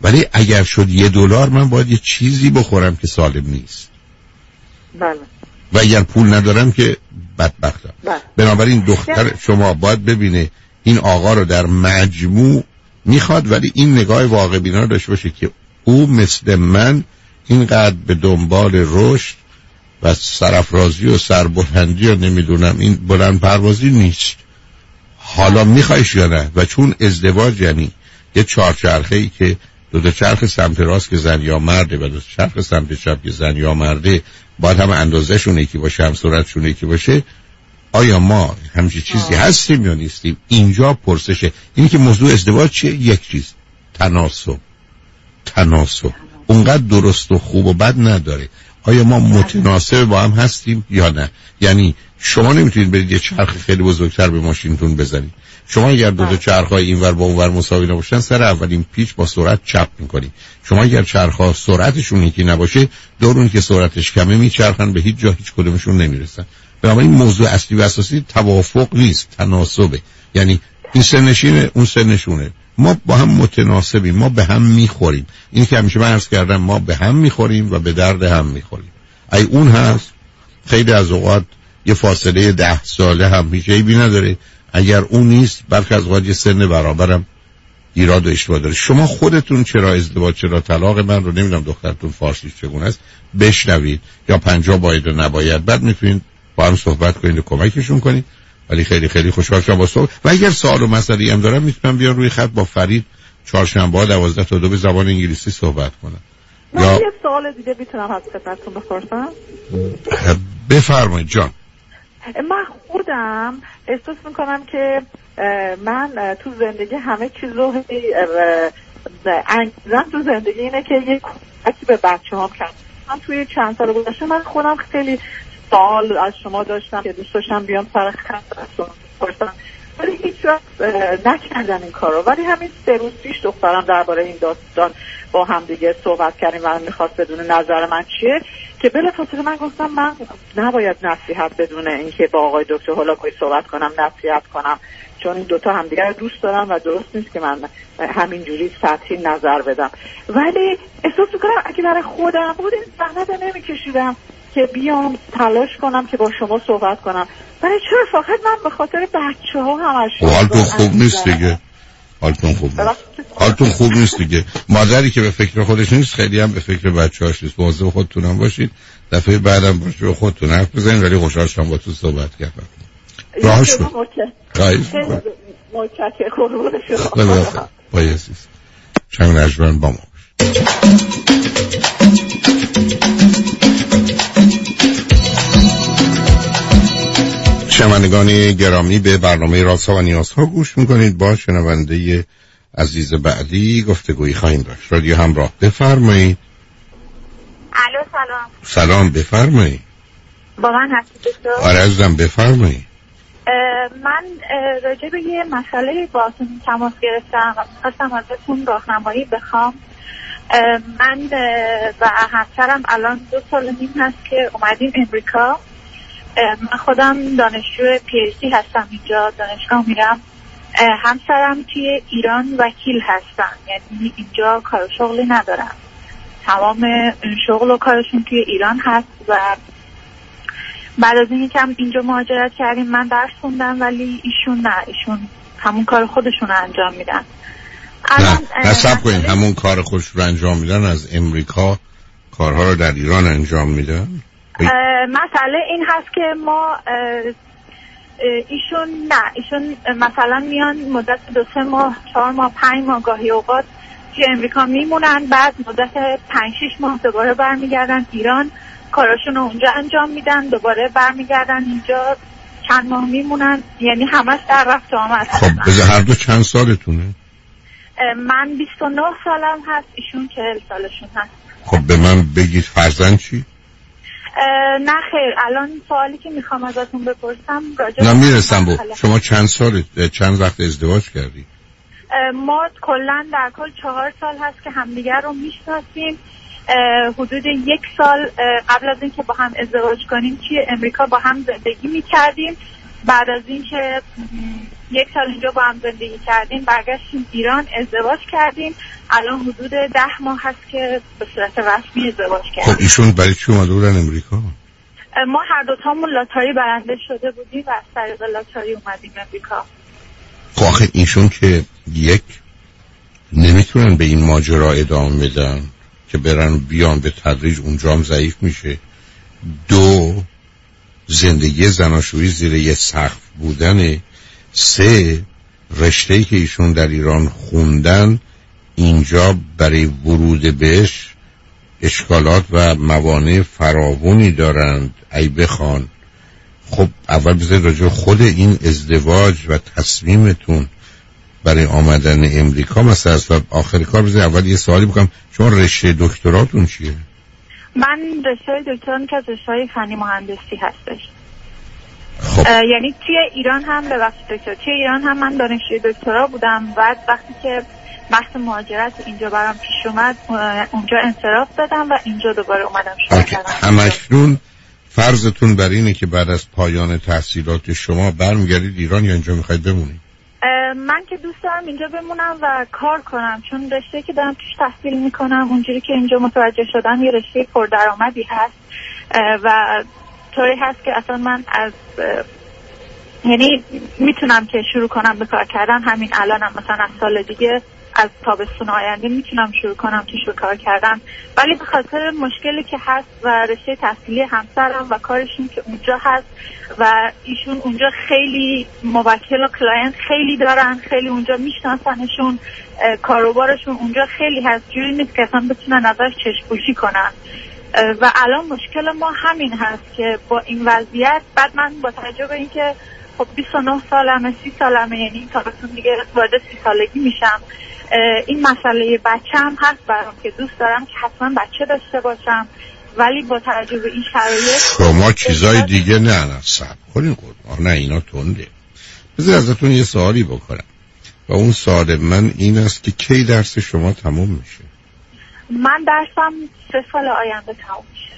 ولی اگر شد یه دلار من باید یه چیزی بخورم که سالم نیست. بله. و اگر پول ندارم که بدبختم. بله. بنابراین دختر شما باید ببینه این آقا رو در مجموع میخواد، ولی این نگاه واقع بینا داشته باشه که او مثل من اینقدر به دنبال رشد و سرافرازی و سربلندی و نمیدونم این بلند پروازی نیست. حالا میخوایش یا نه؟ و چون ازدواج یعنی یه چهارچرخه ای که دو تا چرخ سمت راست که زن یا مرده و دو تا چرخ سمت چپ که زن یا مرده باید هم اندازه شون یکی باشه، هم سرعتشون یکی باشه. آیا ما همچین چیزی هستیم یا نیستیم؟ اینجا پرسشه. اینی که موضوع ازدواج چیه؟ یک چیز، تناسب. تناسب اونقدر درست و خوب و بد نداره. آیا ما متناسب با هم هستیم یا نه؟ یعنی شما نمیتونید برید یه چرخ خیلی بزرگتر به ماشینتون بزنید. شما اگر دو تا چرخ‌های اینور با اونور مساوی نباشن، سر اولین پیچ با سرعت چپ می‌کنید. شما اگر چرخ‌ها سرعتشون یکی نباشه، دورون که سرعتش کمه میچرخن، به هیچ جا هیچ کدومشون نمیرسن. بنابراین موضوع اصلی و اساسی توافق نیست، تناسبه. یعنی این سنشینه، اون سنشونه. ما با هم متناسبیم، ما به هم میخوریم. این که همیشه من عرض کردم ما به هم میخوریم و به درد هم میخوریم. ای اون هست خیلی از اوقات یه فاصله ده ساله هم هیچ عیبی نداره. اگر اون نیست بلکه از اوقات یه سن برابرم ایراد و اشتباه داره. شما خودتون چرا ازدواج، چرا طلاق من رو نمیدونم دخترتون فارسی چگونه است بشنوید، یا پنجاه باید و نباید، بعد میتونید با هم صحبت کنید و کمکشون کنید. ولی خیلی خیلی خوشحال شدم با صحبت. و اگر سوال و مسئله هم دارم میتونم بیان روی خط با فرید چهارشنبه دوازده تا دو به زبان انگلیسی صحبت کنم. من یا... یه سوال دیگه میتونم از خدمتتون بپرسم؟ بفرمایید جان. من خودم احساس میکنم که من تو زندگی همه چیز رو انگیزم تو زندگی اینه که یه کمکی به بچه هم کنم. من توی چند سال گذشته من خودم خیلی سوال از شما داشتم که دوست داشتم بیام سر خط از شما بپرسم، ولی هیچ وقت نکردم این کارو. ولی همین سه روز پیش دخترم درباره این داستان با هم دیگه صحبت کردیم و میخواست بدون نظر من چیه، که بلافاصله من گفتم من نباید نصیحت بدون اینکه با آقای دکتر هولاکویی صحبت کنم نصیحت کنم، چون این دوتا همدیگر رو دوست دارم و درست نیست که من همینجوری سطحی نظر بدم. ولی احساس میکنم اگه برای خودم بود این زحمت نمیکشیدم که بیام تلاش کنم که با شما صحبت کنم. ولی چرا فقط من به خاطر بچه ها همش حالتون خوب نیست دیگه. حالتون خوب نیست. حالتون خوب نیست دیگه. مادری که به فکر خودش نیست خیلی هم به فکر بچه هاش نیست. مواظب خودتون هم باشید. دفعه بعدم باشه به خودتون حرف بزنید. ولی خوشحال شدم با تو صحبت کردم. راهش بود. خیلی متشکرم. قربون شما. با عزیز. شنگ نجمن با ما. شنوندگان گرامی به برنامه رازها و نیازها گوش میکنید. با شنونده عزیز بعدی گفتگویی خواهیم داشت. رادیو همراه، بفرمایید. الو سلام. سلام، بفرمایید. با من هستید دکتر؟ آره عزیزم بفرمایید. من راجع به یه مسئله باهاتون تماس گرفتم و می‌خواستم ازتون راهنمایی بخوام. من و همسرم الان دو سال و نیم هست که اومدیم امریکا. من خودم دانشجو پی اچ دی هستم، اینجا دانشگاه میرم. همسرم توی ایران وکیل هستن، یعنی اینجا کار شغلی ندارن، تمام شغل و کارشون توی ایران هست. و بعد از این یکم اینجا مهاجرت کردیم. من درس خوندم ولی ایشون نه، ایشون همون کار خودشون رو انجام میدن. نه نصب کنید، همون کار خودشون رو انجام میدن از امریکا کارها رو در ایران انجام میدن. مسئله این هست که ما ایشون نه ایشون مثلا میان مدت دو سه ماه چهار ماه پنج ماه گاهی اوقات توی امریکا میمونن، بعد مدت پنج شش ماه دوباره برمیگردن ایران، کاراشون رو اونجا انجام میدن، دوباره برمیگردن اینجا چند ماه میمونن، یعنی همش در رفت و آمد. خب بذار هر دو چند سالتونه؟ من بیست و نه سالم هست، ایشون چهل سالشون هست. خب به من بگید فرزند چی؟ نه خیر، الان سوالی که میخوام ازتون بپرسم راجع نه میرسم با شما چند سال چند وقت ازدواج کردی؟ ما کلا در کل چهار سال هست که همدیگر رو میشناسیم. حدود یک سال قبل از اینکه با هم ازدواج کنیم توی امریکا با هم زندگی میکردیم. بعد از اینکه یک سال اینجا با هم زندگی کردیم برگشتیم ایران، ازدواج کردیم. الان حدود ده ماه هست که به صورت رسمی ازدواج کردیم. خب ایشون برای چی اومده بودن امریکا؟ ما هر دو تامون لاتاری برنده شده بودیم و از طریق لاتاری اومدیم امریکا. خب آخه ایشون که یک نمیتونن به این ماجرا ادامه بدن که برن بیان، به تدریج اونجا هم ضعیف میشه. دو، زندگی زناشویی زیر یه سقف بودنه. سه، رشته‌ای که ایشون در ایران خوندن اینجا برای ورود بهش اشکالات و موانع فراوانی دارند ای بخوان. خب اول بذارید راجع خود این ازدواج و تصمیمتون برای آمدن امریکا مثلا است. و آخر کار بذارید اول یه سوالی بکنم، شما رشته دکتراتون چیه؟ من رشته دکترام که از رشته فنی مهندسی هستش. خب یعنی توی ایران هم به وقت دکتر توی ایران هم من دانشجوی دکترا بودم. بعد وقتی که بحث مهاجرت اینجا برام پیش اومد اونجا انصراف دادم و اینجا دوباره اومدم شروع کردم. همشون فرضتون بر اینه که بعد از پایان تحصیلات شما برمیگردید ایران یا اینجا میخواید بمونید؟ من که دوست دارم اینجا بمونم و کار کنم، چون رشته که دارم توش تحصیل میکنم اونجوری که اینجا متوجه شدم یه رشته پردرآمدی هست و طوری هست که اصلا من از یعنی میتونم که شروع کنم به کار کردن همین الانم، مثلا از سال دیگه از تابستون آینده میتونم شروع کنم توش به کار کردن. ولی به خاطر مشکلی که هست و رشته تحصیلی همسرم و کارشون که اونجا هست و ایشون اونجا خیلی موکل و کلاینت خیلی دارن، خیلی اونجا میشناسنشون، کاروبارشون اونجا خیلی هست، جوری نیست که اصلا بتونن ازش چشم پوشی کنن. و الان مشکل ما همین هست که با این وضعیت، بعد من با توجه به اینکه خب بیست و نه سالمه، سی سالمه، یعنی این تابستون دیگه وارد سی سالگی میشم، این مسئله بچه هم هست برام که دوست دارم که حتما بچه داشته باشم. ولی با توجه به این شرایط شما چیزای دیگه نه نه صبر کنین قربان، نه اینا تنده. بذار ازتون یه سوالی بکنم و اون سوال من این است که کی درس شما تموم میشه؟ من درسم سه سال آینده تموم میشه.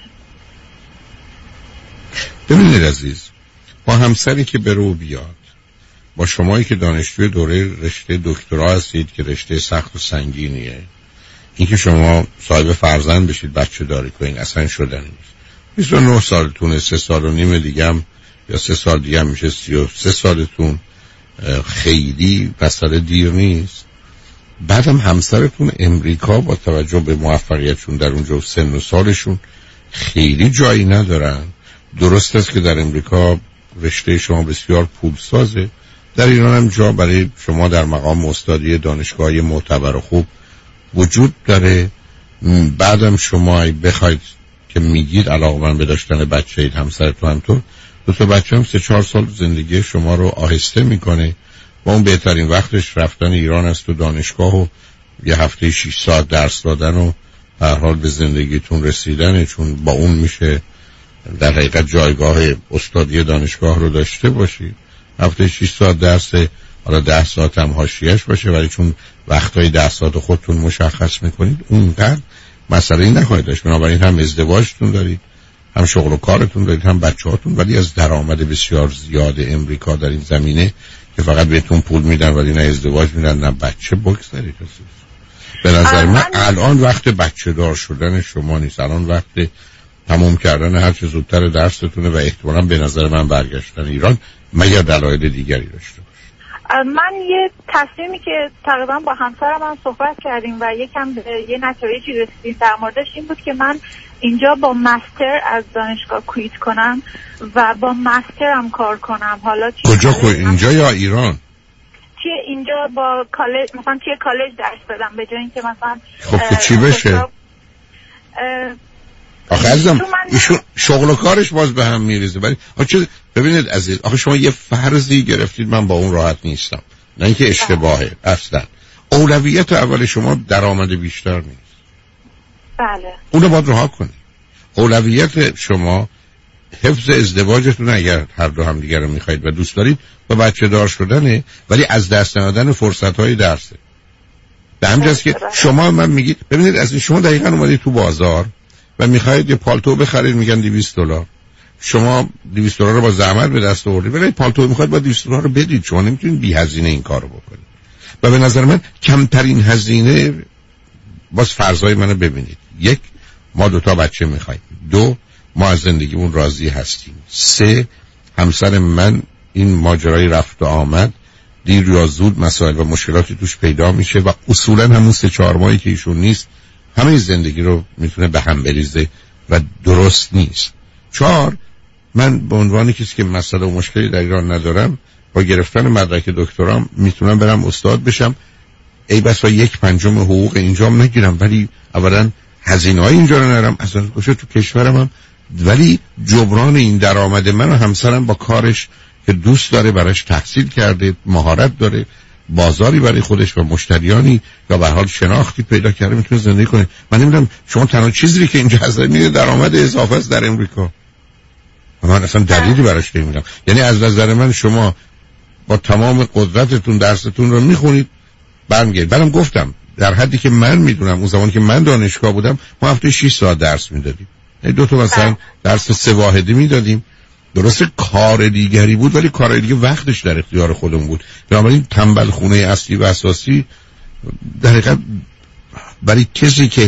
ببینید عزیز، با همسری که بره و بیاد، با شمایی که دانشجوی دوره رشته دکترا هستید که رشته سخت و سنگینیه، این که شما صاحب فرزند بشید، بچه داری کنید، اصلا شدنی نیست. بیست و نه سالتونه، سه سال و نیم دیگه هم یا سه سال دیگه هم میشه سی و سه سالتون، خیلی پسر دیر نیست. بعدم همسرتون امریکا با توجه به موفقیتشون در اونجا و سن و سالشون خیلی جایی ندارن. درست است که در امریکا رشته شما بسیار پولسازه، در ایران هم جا برای شما در مقام استادی دانشگاهی معتبر و خوب وجود داره. بعدم شما بخواید که میگید علاقه‌مند به داشتن بچه اید، همسرتون همطور، دو تا بچه هم سه چهار سال زندگی شما رو آهسته میکنه و اون بهترین وقتش رفتن ایران است و دانشگاه و یه هفته شش ساعت درس دادن و هر حال به زندگیتون رسیدنه، چون با اون میشه در حقیقت جایگاه استادی دانشگاه رو داشته باشی. هفته شش ساعت درس، حالا ده ساعت هم حاشیه‌اش باشه، ولی چون وقتای ده ساعت خودتون مشخص میکنید اونقدر مسئله نخواهید داشت. بنابراین هم ازدواجتون دارید، هم شغل و کارتون دارید، هم بچه‌هاتون، ولی از درآمد بسیار زیاد امریکا در این زمینه که فقط بهتون پول میدن ولی نه ازدواج میدن نه بچه بگذارید. به نظر من الان وقت بچه دار شدن شما نیست، الان وقت تموم کردن هر چه زودتر درستونه و احتمالاً به نظر من برگشتن ایران، مگر دلایل دیگری داشته باشه. من یه تصمیمی که تقریبا با همسرم هم صحبت کردیم و یکم به یه نتایجی رسیدیم در موردش این بود که من اینجا با مستر از دانشگاه کویت کنم و با مسترم کار کنم. حالا کجا کویت؟ اینجا یا ایران؟ توی اینجا با کالج، مثلا توی کالج درس بدم به جای اینکه مثلا خب چی بشه؟ آخه عزیزم ایشون شغل و کارش باز به هم میریزه. ولی آخه ببینید عزیز، آخه شما یه فرضی گرفتید من با اون راحت نیستم، نه اینکه اشتباهه، اصلا اولویت اول شما درآمد بیشتر نیست. بله اونو باید رها کنید. اولویت شما حفظ ازدواجتون، اگر هر دو هم دیگر رو میخواید و دوست دارید، با بچه دار شدنه، ولی از دست ندادن فرصت‌های درسه. به همجاست که شما من میگید ببینید از شما دقیقاً اومدید تو بازار و میخواید یه پالتو بخرید، میگن دویست دلار. شما دویست دلار رو با زحمت به دست آوردید، ولی پالتو میخواید با دویست دلار رو بدید. شما نمیتونید بی هزینه این کارو بکنید. و به نظر من کمترین هزینه باز فرضای منو ببینید. یک، ما دو تا بچه میخوایم. دو، ما از زندگیمون راضی هستیم. سه، همسر من این ماجرای رفت و آمد دیر یا زود مسائل و مشکلاتی توش پیدا میشه و اصولا همون سه چهار ماهی که ایشون نیست همه زندگی رو میتونه به هم بریزه و درست نیست. چهار، من به عنوان کسی که مسئله و مشکلی در ایران ندارم با گرفتن مدرک دکترام میتونم برم استاد بشم، ای بسا یک پنجم حقوق اینجام نگیرم ولی اولا هزینه‌های اینجا رو نرم اصلا باشه تو کشورم هم، ولی جبران این درآمد من و همسرم با کارش که دوست داره براش تحصیل کرده، مهارت داره، بازاری برای خودش و مشتریانی یا به هر حال شناختی پیدا کرده میتونه زندگی کنه. من نمیدونم شما تنها چیزی که اینجا هست میده درآمد اضافه است در امریکا. من اصلا دلیلی براش نمیدونم. یعنی از نظر من شما با تمام قدرتتون درستون رو میخونید برمیگردید. برام گفتم در حدی که من میدونم اون زمانی که من دانشگاه بودم ما هفته شش ساعت درس میدادیم. یعنی دو تا مثلا درس سه واحدی میدادیم. درسته کار دیگری بود ولی کار دیگه وقتش در اختیار خودمون بود. بنابراین تنبل خونه اصلی و اساسی در حقیقت برای کسی که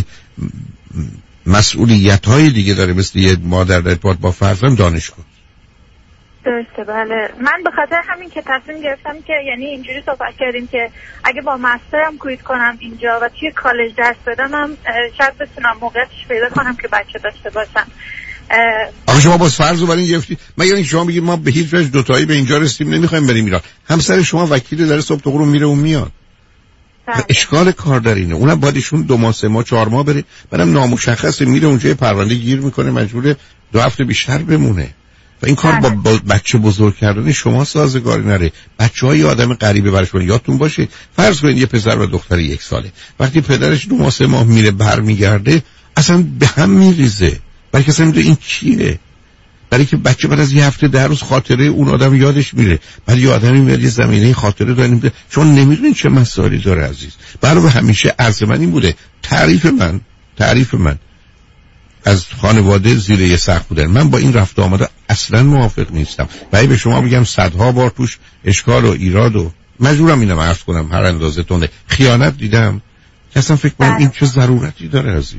مسئولیت‌های دیگه داره مثل یه مادر در ارتباط با فرزند دانشگاه. درسته بله. من به خاطر همین که تصمیم گرفتم که یعنی اینجوری صحبت کردیم که اگه با مسترم کویت کنم اینجا و توی کالج درس بدم هم شاید بتونم موقعیتش پیدا کنم که بچه داشته باشم. آخه شما باز فرض رو برای این گرفتید. مگر اینکه شما بگید ما به هیچ وجه دوتایی به اینجا رسیدیم نمیخوایم بریم ایران. همسر شما وکیل داره صبح تا غروب میره و میاد. اشکال کار در اینه. اونم باید ایشون دو ماه سه ماه چهار ماه بره. برام نامشخصه میره اونجا پرونده گیر میکنه مجبور دو هفته بیشتر بمونه. و این کار با, با بچه بزرگ کردن شما سازگاری نره. بچه‌های آدم غریبه برش کنه. یادتون باشه فرض کنید یه پسر و دختر یک ساله وقتی پدرش دو ماه سه ماه میره برمیگرده اصلا به هم میریزه. برای کسی نمیدونه این چیه. برای که بچه بعد از یه هفته در روز خاطره اون آدم یادش میره. بعد یه آدمی میاد یه زمینه خاطره داره نمیده. چون نمیدونین چه مسائلی داره عزیز. برای همیشه عرض من این بوده. تعریف من تعریف من از خانواده زیر یه سقف بودن. من با این رفت آمده اصلا موافق نیستم. ولی به شما بگم صدها بار توش اشکال و ایراد و مجبورم اینم عرض کنم هر اندازه تونه خیانت دیدم. اصلا فکر کنم این چه ضرورتی داره عزیز.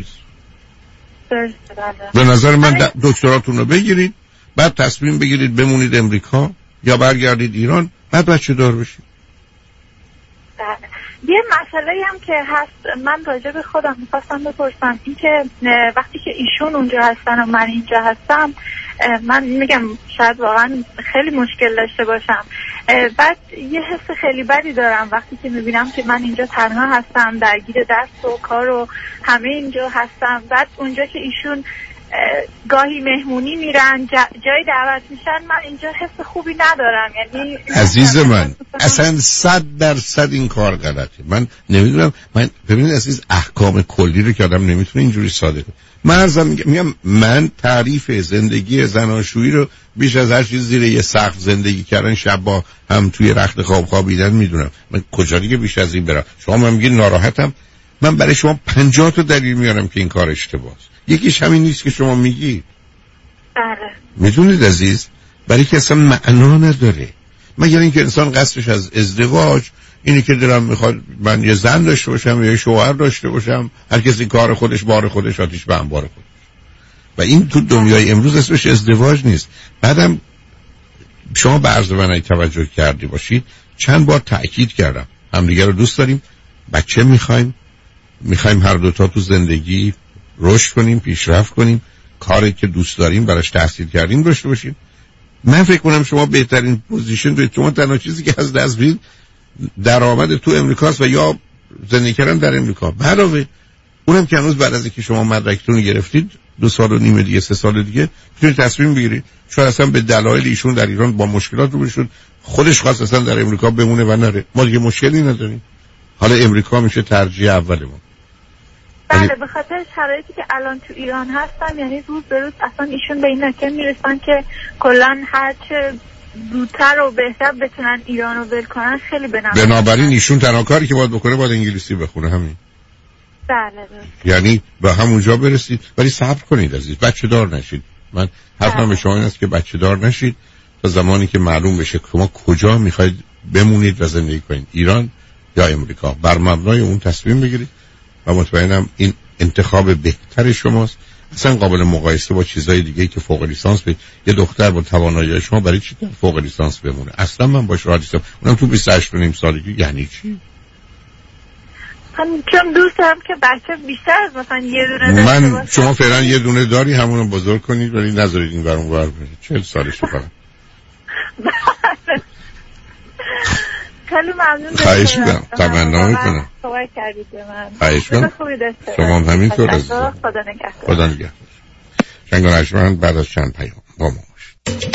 به نظر من دکتراتون رو بگیرید بعد تصمیم بگیرید بمونید امریکا یا برگردید ایران بعد بچه دار بشید. یه مسئله هم که هست من راجع به خودم میخواستم بپرسم این که وقتی که ایشون اونجا هستن و من اینجا هستم من میگم شاید واقعا خیلی مشکل داشته باشم. بعد یه حس خیلی بدی دارم وقتی که میبینم که من اینجا تنها هستم درگیر درس و کار و همه اینجا هستم. بعد اونجا که ایشون گاهی مهمونی میرن جای دعوت میشن من اینجا حس خوبی ندارم. یعنی عزیز من اصلا صد درصد این کار غلطه. من نمیدونم. من ببینید عزیز احکام کلی رو که آدم نمیتونه اینجوری صادق کنه. من میگم من تعریف زندگی زناشویی رو بیش از هر چیز زیر یه سقف زندگی کردن شب با هم توی رخت خواب خوابیدن میدونم. من کجا دیگه بیش از این برم. شما من میگید ناراحتم. من برای شما پنجاه تا دلیل میارم که این کار اشتباهه. یکیش همین نیست که شما میگید. بله. میدونید عزیز برای که اصلا معنا نداره. مگر اینکه انسان قصدش از ازدواج اینی که دلم میخواد من یه زن داشته باشم یا یه شوهر داشته باشم. هر کسی کار خودش بار خودش آتیش به انبار خودش. و این تو دنیای امروز اسمش ازدواج نیست. بعدم شما به عرض من توجه کردی باشید چند بار تأکید کردم همدیگه رو دوست داریم، بچه میخوایم، میخوایم هر دوتا تو زندگی رشد کنیم، پیشرفت کنیم، کاری که دوست داریم براش تحصیل کردیم داشته باشیم. من فکر کنم شما بهترین پوزیشن توی شما تنها چیزی که از دست بدید درآمد تو امریکاست و یا زندگی کردن در امریکا. علاوه اونم که هنوز بعد از اینکه شما مدرکتون رو گرفتید دو سال و نیم دیگه سه سال دیگه میتونید تصمیم بگیرید. شاید اصلا به دلایل ایشون در ایران با مشکلات روبرو شد خودش خواست اصلا در امریکا بمونه و نره. ما دیگه مشکلی نداریم. حالا امریکا میشه ترجیح اولمون. بله به خاطر شرایطی که الان تو ایران هستم یعنی روز به روز اصلا ایشون به این نکته میرسن که کلان هرچه زودتر و بهتر بتونن ایران رو ول کنن خیلی بنابراین بنابراین ایشون تنها کاری که باید بکنه باید انگلیسی بخونه همین. بله یعنی به همونجا برسید ولی صبر کنید عزیز بچه دار نشید. من حرفم به شما این است که بچه دار نشید تا زمانی که معلوم بشه شما کجا میخواید بمونید و زندگی کنید ایران یا امریکا. بر مبنای اون تصمیم بگیرید. و مطمئنم این انتخاب بهتر شماست. اصلا قابل مقایسه با چیزهای دیگه که فوق لیسانس به یه دختر با توانایی شما برای چی در فوق لیسانس بمونه؟ اصلا من با شما نیستم. اونم تو بیست و هشت و نیم سالگی. یعنی چی؟ چون دوست دارم که بچه بیشتر از مثلا یه دونه من باشه. شما فعلا یه دونه داری، همونو بزرگ کنید ولی نذارید این ور اون ور بره. چهل سالشه فقط. خیلی ممنون. خواهش می‌کنم. تمنا می‌کنم. صحبت کردید به من. خواهش می‌کنم. شما هم همینطور عزیز. خدا نگهدار. خدا نگهدار. شنگان اشمن بعد از چند پیام با ما باشید.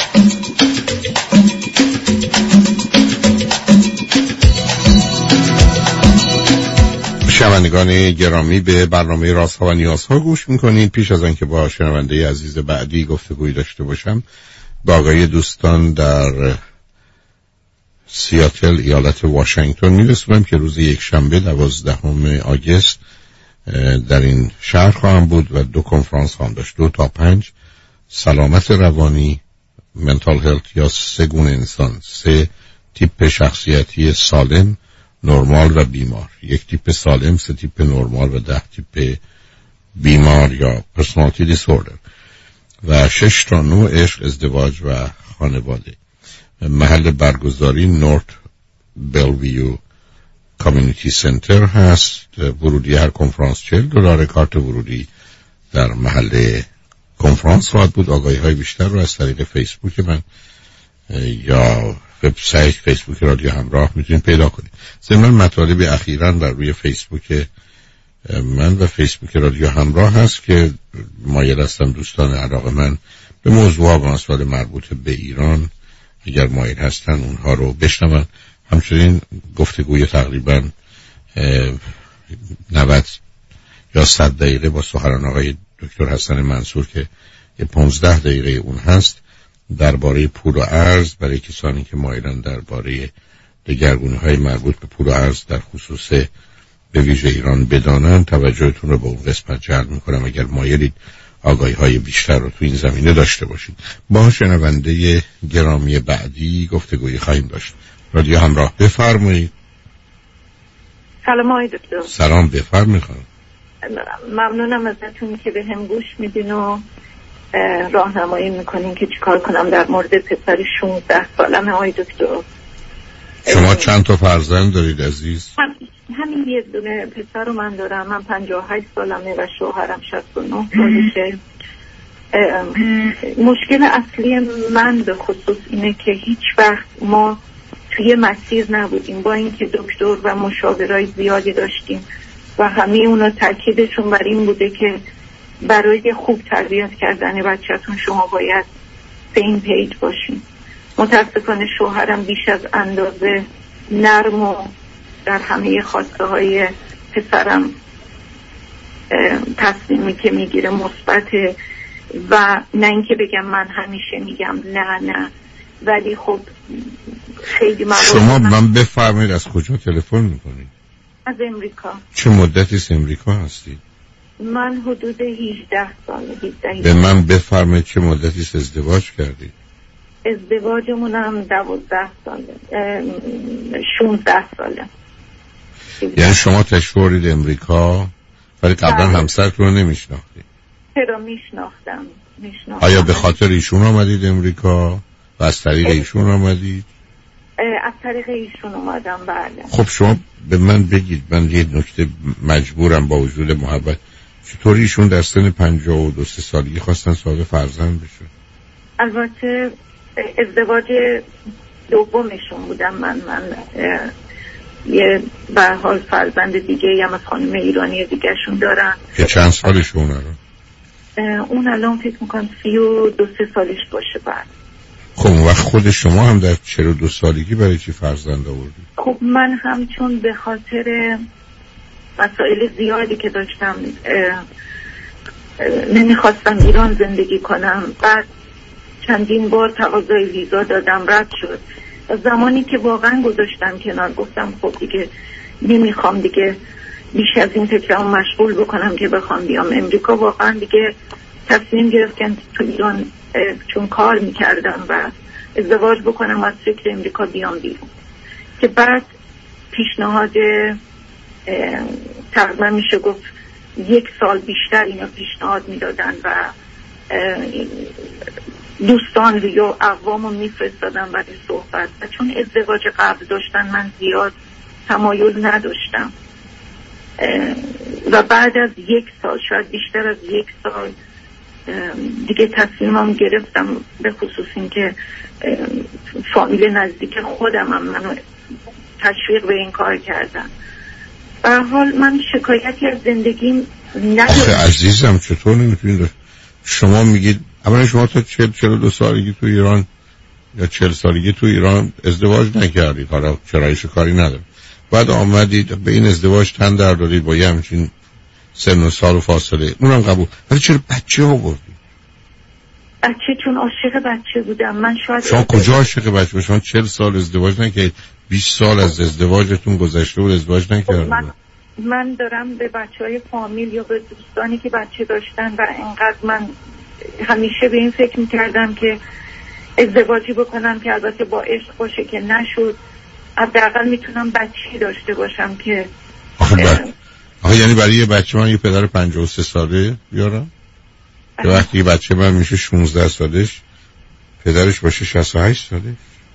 شنوندگان گرامی، به برنامه رازها و نیازها گوش میکنید. پیش از آنکه با شنونده عزیز بعدی گفتگویی داشته باشم، با آقای دوستان در سیاتل ایالت واشنگتن میرسونم که روز یک شنبه دوازدهم آگوست در این شهر خواهم بود و دو کنفرانس خواهم داشت. دو تا پنج سلامت روانی منتال هلت یا سه گونه انسان، سه تیپ شخصیتی سالم، نرمال و بیمار. یک تیپ سالم، سه تیپ نرمال و ده تیپ بیمار یا پرسونالیتی دیسوردر و شش تا نوع عشق، ازدواج و خانواده. محل برگزاری نورت بلویو کامیونیتی سنتر هست. ورودی هر کنفرانس چهل دلار. کارت ورودی در محل کنفرانس خواهد بود. آگاهی های بیشتر رو از طریق فیسبوک من یا وبسایت فیسبوک رادیو همراه میتونید پیدا کنید. ضمن مطالب اخیراً بر روی فیسبوک من و فیسبوک رادیو همراه هست که مایل هستم دوستان علاقه من به موضوع و مسائل مربوط به ایران اگر مایل هستن اونها رو بشنون. همچنین گفتگوی تقریباً نود یا صد دقیقه با سخنران آقای دکتر حسن منصور که پانزده دقیقه اون هست درباره پول و ارز، برای کسانی که مایلن درباره دگرگونی‌های مربوط به پول و ارز در خصوص به ویژه ایران بدانن، توجهتون رو به اون قسمت جلب می‌کنم اگر مایلید آگاهی‌های بیشتر رو تو این زمینه داشته باشید. با شنونده گرامی بعدی گفتگویی خواهیم داشت. رادیو همراه، بفرمایید. سلام آقای دکتر. سلام، بفرمایید. ممنونم ازتون که به هم گوش میدین و راهنمایی میکنین که چیکار کنم در مورد پسر شانزده سالم. آقای دکتر، شما چند تا فرزند دارید عزیز؟ هم همین یه دونه پسر رو من دارم. من پنجاه و هشت سالمه و شوهرم شصت و نه سالشه. مشکل اصلی من به خصوص اینه که هیچ وقت ما توی مسیر نبودیم، با اینکه دکتر و مشاورای زیادی داشتیم و همه اونا تاکیدشون بر این بوده که برای خوب تربیت کردن بچه‌تون شما باید سیم پیج باشین. متاسفانه شوهرم بیش از اندازه نرم و در همه خواسته های پسرم تصمیمی که میگیره مثبته و نه اینکه بگم من همیشه میگم نه نه، ولی خب خیلی من شما من بفرمایید از کجا تلفن میکنید؟ از امریکا. چه مدتی از امریکا هستید؟ من حدود هجده سال. هجده به من بفرمایید چه مدتی ازدواج کردید؟ ازدواجمونم دوازده ساله، شانزده ساله. یعنی شما تشوارید امریکا ولی قبلا همسرتون رو نمیشناختید؟ چرا میشناختم میشناختم. آیا به خاطر ایشون آمدید امریکا و از طریق ایشون آمدید؟ از طریق ایشون اومدم. بله. خب شما به من بگید، من یه نکته مجبورم با وجود محبت، چطوری ایشون در سن پنجاه و دو سه سالگی خواستن صاحب فرزند بشه؟ البته ازدواج دومشون بودم من. من یه به حال فرزند دیگه هم از خانم ایرانی دیگه شون دارن که چند سالشون الان؟ اون الان فکر میکنم سی و دو سه سالش باشه. بعد خب اون وقت خود شما هم در چهل و دو سالگی برای چی فرزند آوردید؟ خب من هم چون به خاطر مسائل زیادی که داشتم نمیخواستم ایران زندگی کنم. بعد چندین بار تقاضای ویزا دادم، رد شد. زمانی که واقعا گذاشتم کنار، گفتم خب دیگه نمیخوام دیگه بیش از این فکرم مشغول بکنم که بخوام بیام امریکا. واقعا دیگه تصمیم گرفتم تو ایران چون کار میکردم و ازدواج بکنم از فکر امریکا بیام بیرون. که بعد پیشنهاد تقریبا میشه گفت یک سال بیشتر اینا پیشنهاد میدادن و دوستان یا اقوامو میفرستادن برای صحبت و چون ازدواج قبل داشتن من زیاد تمایل نداشتم و بعد از یک سال شاید بیشتر از یک سال دیگه تصمیمم گرفتم، به خصوص این که فامیل نزدیک خودم هم منو تشویق به این کار کردن. به هر حال من شکایتی از زندگیم ندارم. عزیزم چطور نمیتونید؟ شما میگید اولا شما تا چهل چهل و دو سالگی تو ایران یا چهل سالگی تو ایران ازدواج نکردید، حالا چرایش کاری نداره، بعد آمدید به این ازدواج تن در دادید با یه همچین سن و سال و فاصله، اونم قبول، ولی چرا بچه ها بردید؟ بچه چون عاشق بچه بودم من. شاید شما کجا عاشق بچه؟ شما چهل سال ازدواج نکردید، بیست سال از ازدواجتون گذشته بود ازدواج نکردید. من من دارم به بچهای فامیل یا به دوستانی که بچه داشتن و انقدر من همیشه به این فکر میکردم که ازدواجی بکنم که البته با عشق باشه که نشد، حداقل میتونم بچه‌ای داشته باشم که آخه بر... آخه یعنی برای یه بچه من یه پدر پنجاه و سه ساله بیارم که وقتی یه بچه من میشه شانزده سالش پدرش باشه شصت و هشت سالش؟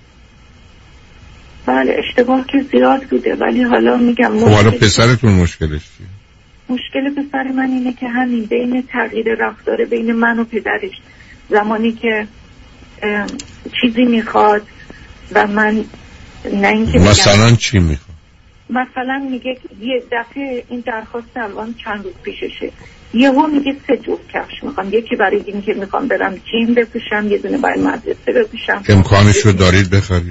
بله اشتباه که زیاد بوده، ولی حالا میگم خب حالا پسرتون مشکلش چیه؟ مشکل پسر من اینه که همین بین تغییر رفتار بین من و پدرش، زمانی که چیزی میخواد و من نه اینکه مثلا چی میخواد؟ مثلا میگه یه دفعه این درخواست الان چند روز پیششه، یهو میگه سه جفت کفش میخوام، یکی برای این که میخوام برم جیم بپوشم، یه دونه برای مدرسه بپوشم. امکانش رو دارید بخرید؟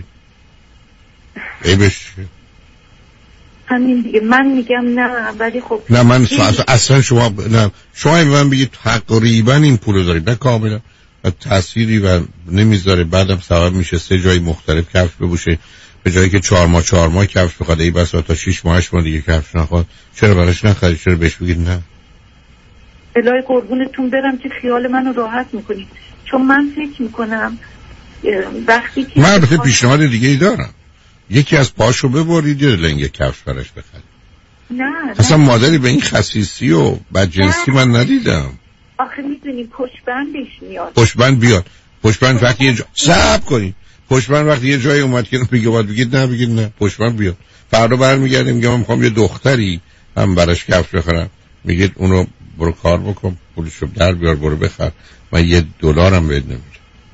عیبش همین دیگه. من میگم نه، ولی خب نه من اصلا, اصلا شما نه شما من بگید تقریبا این پولو دارید، نه کاملا و تأثیری و نمیذاره، بعدم سبب میشه سه جای مختلف کفش بپوشه به جایی که چهار ماه چهار ماه کفش بخواد، ای بسا تا شش ماه هشت ماه دیگه کفش نخواد. چرا براش نخرید؟ چرا بهش بگید نه؟ الهی قربونتون برم که خیال منو راحت میکنید، چون من فکر میکنم وقتی که من البته پیشنهاد دیگه ای دارم، یکی از پاشو ببرید یه لنگ کفش براش بخرید. نه اصلا مادری به این خسیسی و بدجنسی من ندیدم. آخه میدونی پشتبندش میاد. پشتبند بیاد، پشتبند وقتی یه جا صبر کنید، پشتبند وقتی یه جایی اومد که بگه باید بگید نه، بگید نه پشتبند بیاد. فردا برمیگردیم میگم من میخوام یه دختری هم براش کفش بخرم، میگید اونو برو کار بکن پولشو در بیار برو بخر، من یه دلارم بهت نمیدم.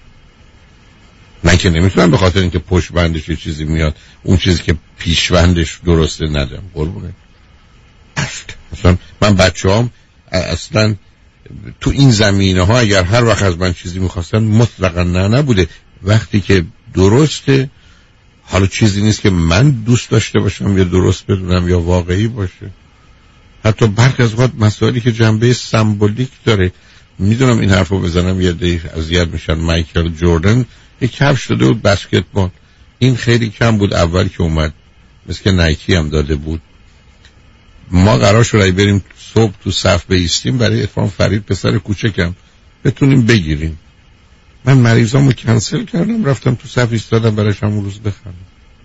من که نمیتونم به خاطر اینکه پشت بندش یه چیزی میاد اون چیزی که پیش بندش درسته ندم. قربونه اصلا من بچه هم اصلا تو این زمینه ها اگر هر وقت از من چیزی میخواستن مطلقا نه نبوده، وقتی که درسته، حالا چیزی نیست که من دوست داشته باشم یا درست بدونم یا واقعی باشه. حتی برخی از اوقات مسائلی که جنبه سمبولیک داره، میدونم این حرفو بزنم یه دی اذیت میشن. مایکل جردن یک کفش داده بود بسکتبال، این خیلی کم بود اول که اومد، مثل که نایکی هم داده بود. ما قرار شد بریم صبح تو صف بایستیم برای اتفاق فرید پسر کوچکم بتونیم بگیریم. من مریضامو کنسل کردم رفتم تو صف ایستادم براش همون روز بخرم.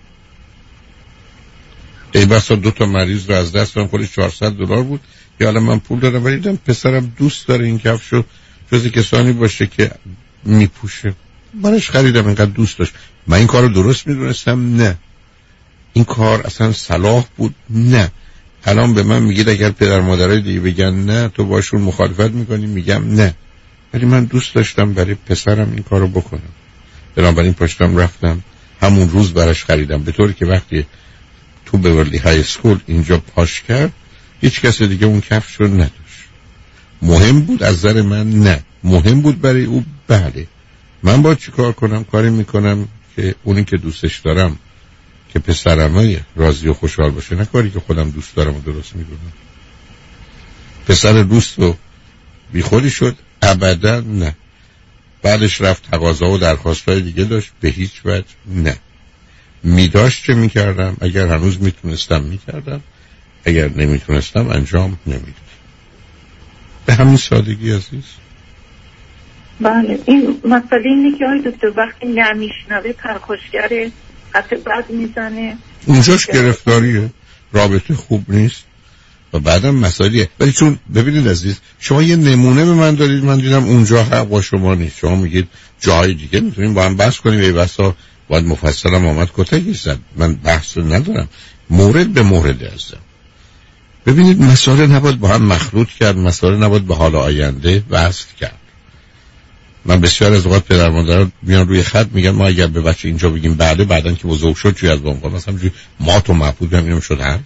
ای بسا دو تا مریض رو از دست دادم، خودش چهارصد دلار بود که حالا من پول دادم، ولی دیدم پسرم دوست داره این کفشو، جز کسانی باشه که میپوشه، منش خریدم، اینقدر دوست داشت. من این کارو درست میدونستم؟ نه. این کار اصلا صلاح بود؟ نه. الان به من میگید اگر پدر مادرای دیگه بگن نه تو باشون مخالفت میکنی، میگم نه، ولی من دوست داشتم برای پسرم این کارو بکنم، بنابراین پاشتم رفتم همون روز براش خریدم، به طوری که وقتی تو بیورلی های اسکول اینجا پاش کرد هیچ کس دیگه اون کفش رو نداشت. مهم بود از نظر من؟ نه. مهم بود برای او؟ بله. من باید چی کار کنم؟ کاری میکنم که اونی که دوستش دارم که پسرمه راضی و خوشحال باشه، نه کاری که خودم دوست دارم و درست میدونم. پسر دوست و بیخودی شد؟ ابدا نه. بعدش رفت تقاضا و درخواستای دیگه داشت؟ به هیچ وجه نه. میداشت چه میکردم؟ اگر هنوز میتونستم میکردم، اگر نمیتونستم انجام نمیدادم. به همین سادگی عزیز. بله این مسئله اینه که آی دکتر وقتی نمیشنوه پرخاشگره، خط بد میزنه، اونجاش گرفتاریه، رابطه خوب نیست. و بعدم مسائلیه. ولی چون ببینید عزیز، شما یه نمونه به من دارید، من دیدم اونجا حق با شما نیست. شما میگید جای دیگه میتونیم با هم بحث کنیم، ای بسا باید مفصلم آمد کتکی زد. من بحث رو ندارم، مورد به مورد هستم. ببینید مسائل نباید با هم مخلوط کرد، مسائل نباید به حال آینده وصل کرد. من بسیار از اوقات پدر مادر میان روی خط میگن ما اگر به بچه اینجا بگیم بعد بعدن که بزرگ شد چی از بام کنه، مثلا جوری ما تو محبود همینم شد حرف.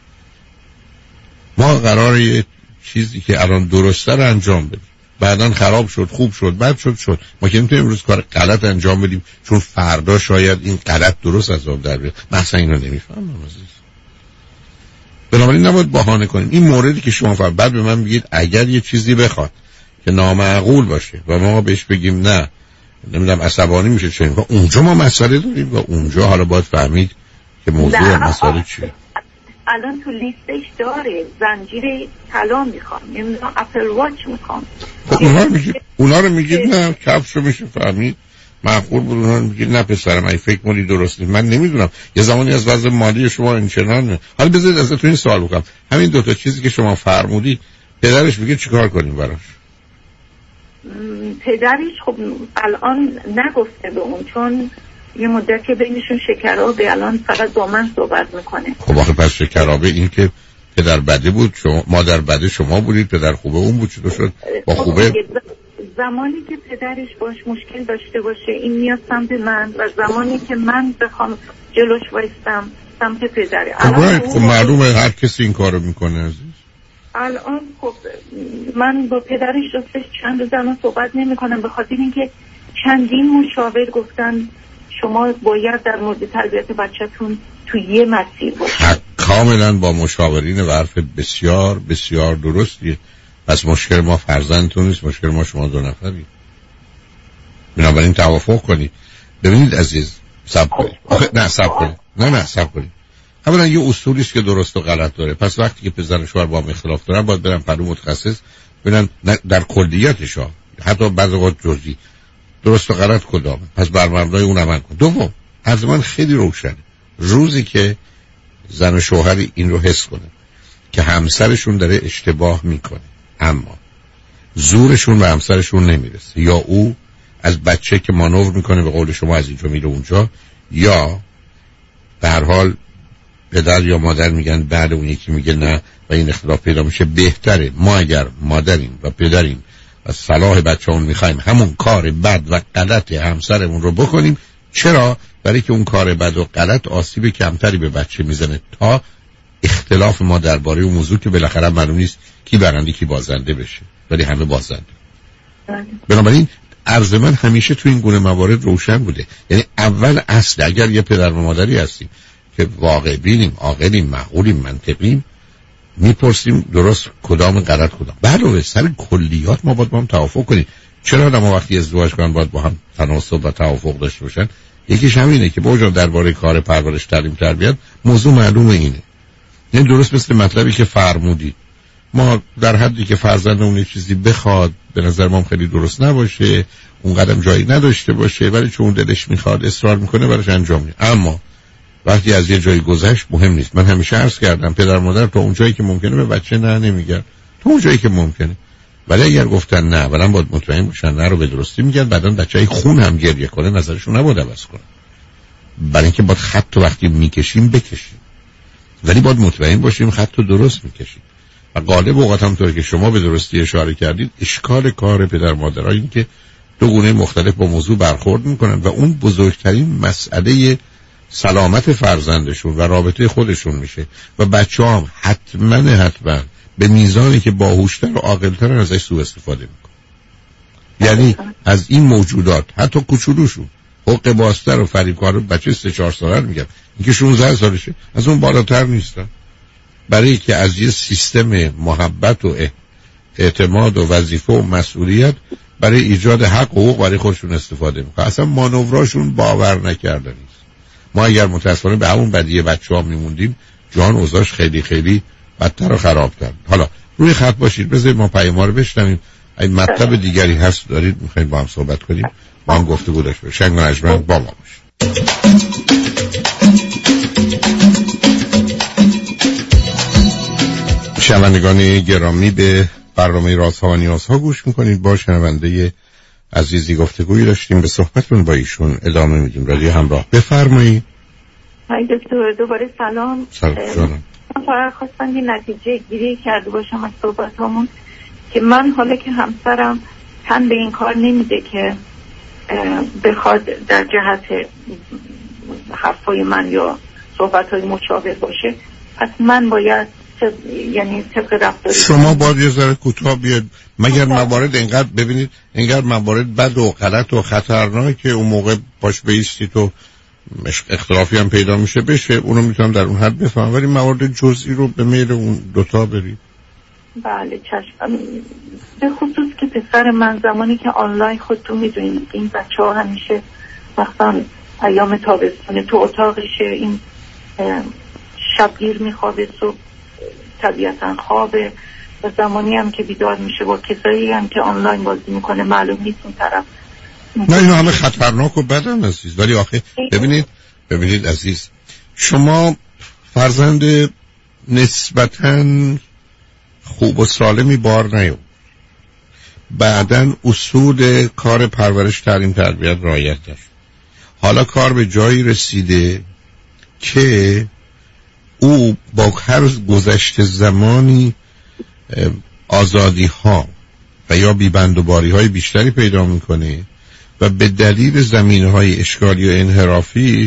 ما قراره یه چیزی که الان درسته رو انجام بدیم، بعدن خراب شد، خوب شد، بد شد شد. ما که نمیتونیم امروز کار غلط انجام بدیم چون فردا شاید این غلط درست از آب در بیاد. مثلا اینو نمیفهمم عزیز. بنابراین نباید بهانه کنیم. این موردی که شما فرض بعد به من میگید اگر یه چیزی بخواد که نامعقول باشه و ما بهش بگیم نه، نمیدونم عصبانی میشه چون اونجا ما مسئله داریم و اونجا حالا باید فهمید که موضوع مسئله چیه. الان تو لیستش داره زنجیر طلا میخوام، نمیدونم اپل واچ میخوام. اونا میگید اونا رو میگید نه کفشو میشه فهمید معقول بود. اونا رو میگید نه پسرم ای فکر مالی درست نیست. من نمیدونم یه زمانی از وضع مالی شما اینچنانه. حالا بذارید ازتون این سوال بکنم، همین دو تا چیزی که شما فرمودید پدرش میگه چیکار کنیم براش؟ پدرش خب الان نگفته به اون، چون یه مدت که بینشون شکرابه، الان فقط با من صحبت میکنه. خب آخه پس شکرابه این که پدر بده بود، شما مادر بده شما بودید، پدر خوبه اون بود، چطور شد با خوبه؟ زمانی که پدرش باش مشکل داشته باشه این میاد سمت من و زمانی که من بخوام جلوش وایستم سمت پدره. خب معلومه هر کسی این کارو میکنه عزیز. الان خب من با پدرش راستش چند روز الان صحبت نمی کنم به خاطر اینکه چندین مشاور گفتن شما باید در مورد تربیت بچه‌تون تو یه مسیر باشید. کاملا با مشاورین و حرف بسیار بسیار درستیه. پس مشکل ما فرزندتون نیست، مشکل ما شما دو نفری. بنابراین توافق کنید. ببینید عزیز صبر کنید. آخه نه صبر کنید. نه نه صبر کنید. اولا یه اصولی است که درست و غلط داره. پس وقتی که پدر و شوهر با هم اختلاف دارن باید برن پلو متخصص ببینن در کلیتش ها، حتی بعضی وقت جزئی درست و غلط کدامه، پس بر مبنای اون عمل کن. دوم از من خیلی روشنه روزی که زن و شوهری این رو حس کنه که همسرشون داره اشتباه میکنه اما زورشون به همسرشون نمیرسه، یا او از بچه که مانور میکنه به قول شما از اینجا میره اونجا، یا به هر حال پدر یا مادر میگن بعد اون یکی میگه نه و این اختلاف پیدا میشه، بهتره ما اگر مادریم و پدریم و صلاح بچه‌مون میخوایم همون کار بد و غلط همسرمون رو بکنیم. چرا؟ برای که اون کار بد و غلط آسیب کمتری به بچه میزنه تا اختلاف ما درباره اون موضوع که بالاخره معلوم نیست کی برنده کی بازنده بشه، ولی همه بازنده. بنابراین عرض من همیشه تو این گونه موارد روشن بوده. یعنی اول اصل اگر یه پدر و مادری هستیم که واقع بینیم، عاقلیم، معقولیم، منطقیم، میپرسیم درست کدام غلط کدام. علاوه سر کلیات ما باید با هم توافق کنیم. چرا آدم وقتی ازدواج کنن باید با هم تناسب و توافق داشته باشن؟ یکیش همینه که با وجود درباره کار پرورش تعلیم تربیت موضوع معلومه اینه. یعنی درست مثل مطلبی که فرمودید ما در حدی که فرزندمون یه چیزی بخواد به نظر ما خیلی درست نباشه، اون قدم جایی نداشته باشه، ولی چون دلش میخواد اصرار میکنه براش انجام میده. اما وقتی از یه جایی گذشت مهم نیست. من همیشه عرض کردم پدر مادر تا اون جایی که ممکنه به بچه نه نمیگن، تا اون جایی که ممکنه. ولی اگر گفتن نه بعدن باید مطمئن باشن نه رو به درستی میگن، بعدن بچه‌ای خون هم گریه کنه نظرشون نباید عوض کنه. برای اینکه باید خط وقتی میکشیم بکشیم، ولی باید مطمئن باشیم خط رو درست میکشیم. و غالب اوقات هم طوری که شما به درستی اشاره کردید اشکال کار پدر مادرها این که دو گونه مختلف با موضوع برخورد میکنن و اون بزرگترین مسئله سلامت فرزندشون و رابطه خودشون میشه و بچه هم حتما حتما به میزانی که باهوشتر و عاقلتر ازش سوء استفاده میکنه. یعنی از این موجودات حتی کوچولوشون حق بازتر و فریبکار بچه سه چهار ساله میگم اینکه شانزده سالشه از اون بالاتر نیستن، برای که از یه سیستم محبت و اعتماد و وظیفه و مسئولیت برای ایجاد حق و حقوق برای خودشون استفاده میکنه. اصلا مانوراشون باور نکردنی است. ما اگر متاسفانه به همون بدیه بچه‌ها میموندیم جان اوضاعش خیلی خیلی بدتر و خرابتر. حالا روی خط باشید بذارید ما پیام رو بشنویم. این مطلب دیگری هست دارید میخواید با هم صحبت کنیم با هم گفتگو داشته باشیم. شنگ و نجمن با ما باشید. شنوندگان گرامی، به برنامه رازها و نیازها گوش میکنید. با شنونده عزیزی گفتگویی داشتیم، به صحبتون با ایشون ادامه میدیم. رادیو همراه، بفرمایید. های دکتر، دوباره سلام. سلام. من فقط خواستم یه نتیجه گیری کرده باشم از صحبت همون، که من حالا که همسرم تن به این کار نمیده که بخواد در جهت حرفای من یا صحبت‌های مشابه باشه، پس من باید طب... یعنی طبق رفتاری شما باید یه ذره کوتاه بیاد. مگر موارد اینقدر ببینید، اینقدر موارد بد و غلط و خطرناک که اون موقع باش بیستی تو اختلافی هم پیدا میشه بشه، اونو میتونم در اون حد بفهم، ولی موارد جزئی رو به میل اون دوتا برید. بله چشم. به خصوص که پسر من زمانی که آنلاین، خودتون میدونید این بچه ها همیشه مثلا ایام تابستونه تو اتاقشه، این شبگیر میخوابه، صبح طبیعتا خوابه، و زمانی هم که بیدار میشه با کسایی هم که آنلاین بازی میکنه معلوم نیست اون طرف. نه اینو همه خطرناک و بدن عزیز، ولی آخه ببینید ببینید عزیز، شما فرزند نسبتاً خوب و سالمی بار نیو، بعدن اصول کار پرورش تعلیم تربیت رعایت داشت. حالا کار به جایی رسیده که او با هر گذشت زمانی آزادی ها و یا بیبند و باری های بیشتری پیدا میکنه و به دلیل زمینه های اشکالی و انحرافیش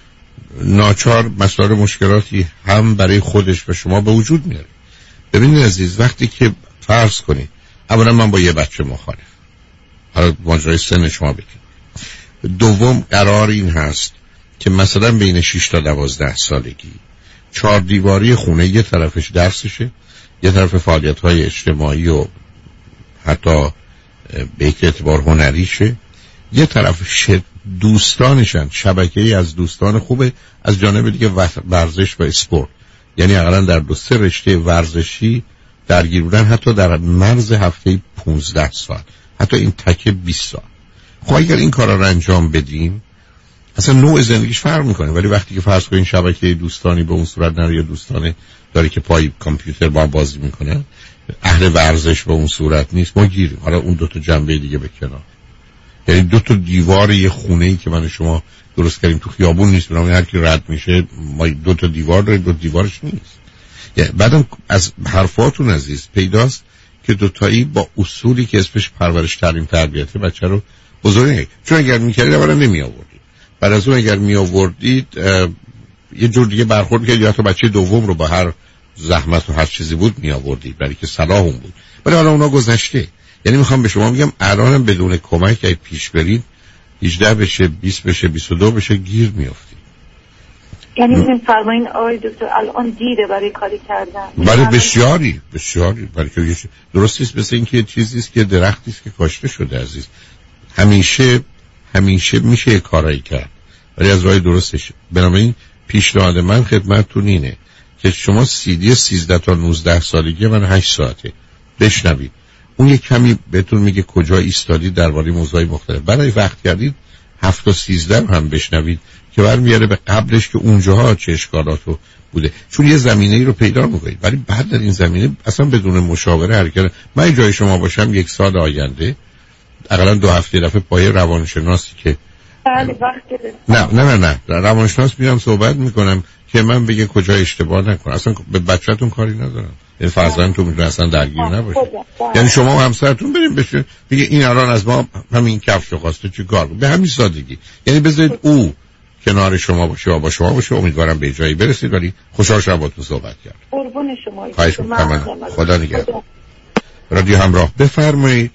ناچار مسائل مشکلاتی هم برای خودش و شما به وجود میاره. ببینید عزیز، وقتی که فرض کنید اولا من با یه بچه مخالف، حالا ماجرای سن شما بگید، دوم قرار این هست که مثلا بین شش تا دوازده سالگی چهار دیواری خونه یه طرفش درسشه، یه طرف فعالیت‌های اجتماعی و حتی به یک اعتبار هنریشه، یه طرف دوستانشن، شبکه‌ای از دوستان خوبه، از جانب دیگه ورزش و اسپورت، یعنی اقلا در دو سه رشته ورزشی درگیر بودن، حتی در مرز هفته پونزده ساعت، حتی این تکه بیست ساعت. خب اگر این کارا رو انجام بدیم اصلا نوع زندگیش فرق میکنه. ولی وقتی که فرض کنین شبکه دوستانی به اون صورت نره، یا دوستانه داره که پای کامپیوتر با بازی میکنه، اهل ورزش به اون صورت نیست، ما گیریم. حالا اون دو تا جنبه دیگه به کنار، یعنی دو تا دیوار یه خونه‌ای که من شما درست کردیم تو خیابون نیست، بنابراین هر کی رد میشه ما دو تا دیوار داریم، دو دیوارش نیست. یعنی بعدم از حرفاتون عزیز پیداست که دو تایی با اصولی که اسمش پرورش تعلیم تربیته بچه رو بزرگ، چون اگر میکردید اولا نمی آوردید، بعد از اون اگر می آوردید یه جور دیگه برخورد که یا تا بچه دوم رو با هر زحمت و هر چیزی بود می آوردید، برای که صلاح اون بود. ولی حالا اونا گذشته. یعنی میخوام به شما میگم الانم بدون کمک اگه پیش برید هجده بشه، بیست بشه، بیست و دو بشه، گیر میافتید. یعنی میفرمایین آقای دکتر الان دیره برای کاری کردن؟ برای بسیاری بسیاری برای که درست است. مثل این که چیزی است که درختی است که کاشته شده عزیز. همیشه همیشه میشه کارایی کرد ولی از راه درستش. بنابراین پیشنهاد من خدمتتون اینه که شما سیدی سیزده تا نوزده سالگی من هشت ساعته بشنوید، اون یک کمی بهتون میگه کجا ایستادی درباره موضوعی مختلف. برای وقت کردید هفت تا سیزده هم بشنوید که برمیاره به قبلش که اونجاها چه اشکالاتو بوده، چون یه زمینه ای رو پیدا میکنید. ولی بعد در این زمینه اصلا بدون مشاوره حرکت. من جای شما باشم یک سال آینده اقلا دو هفته دفعه پای روانشناسی که بله وقت نه نه نه نه روانشناس میام صحبت میکنم که من بگه کجا اشتباه نکنم. اصلا به بچه‌تون کاری ندارم، این فرزندتون میتونه اصلا درگیر نباشه. یعنی شما و همسرتون بریم بشه میگه این الان از ما همین کفشو خواسته چیکار به همین سادگی. یعنی بذارید او کنار شما باشه و با شما باشه، امیدوارم به جایی برسید. ولی خوشحال شدم باهاتون صحبت کردم. قربون شما. خواهش می‌کنم. خدا نگهدار. رادیو همراه، بفرمایید.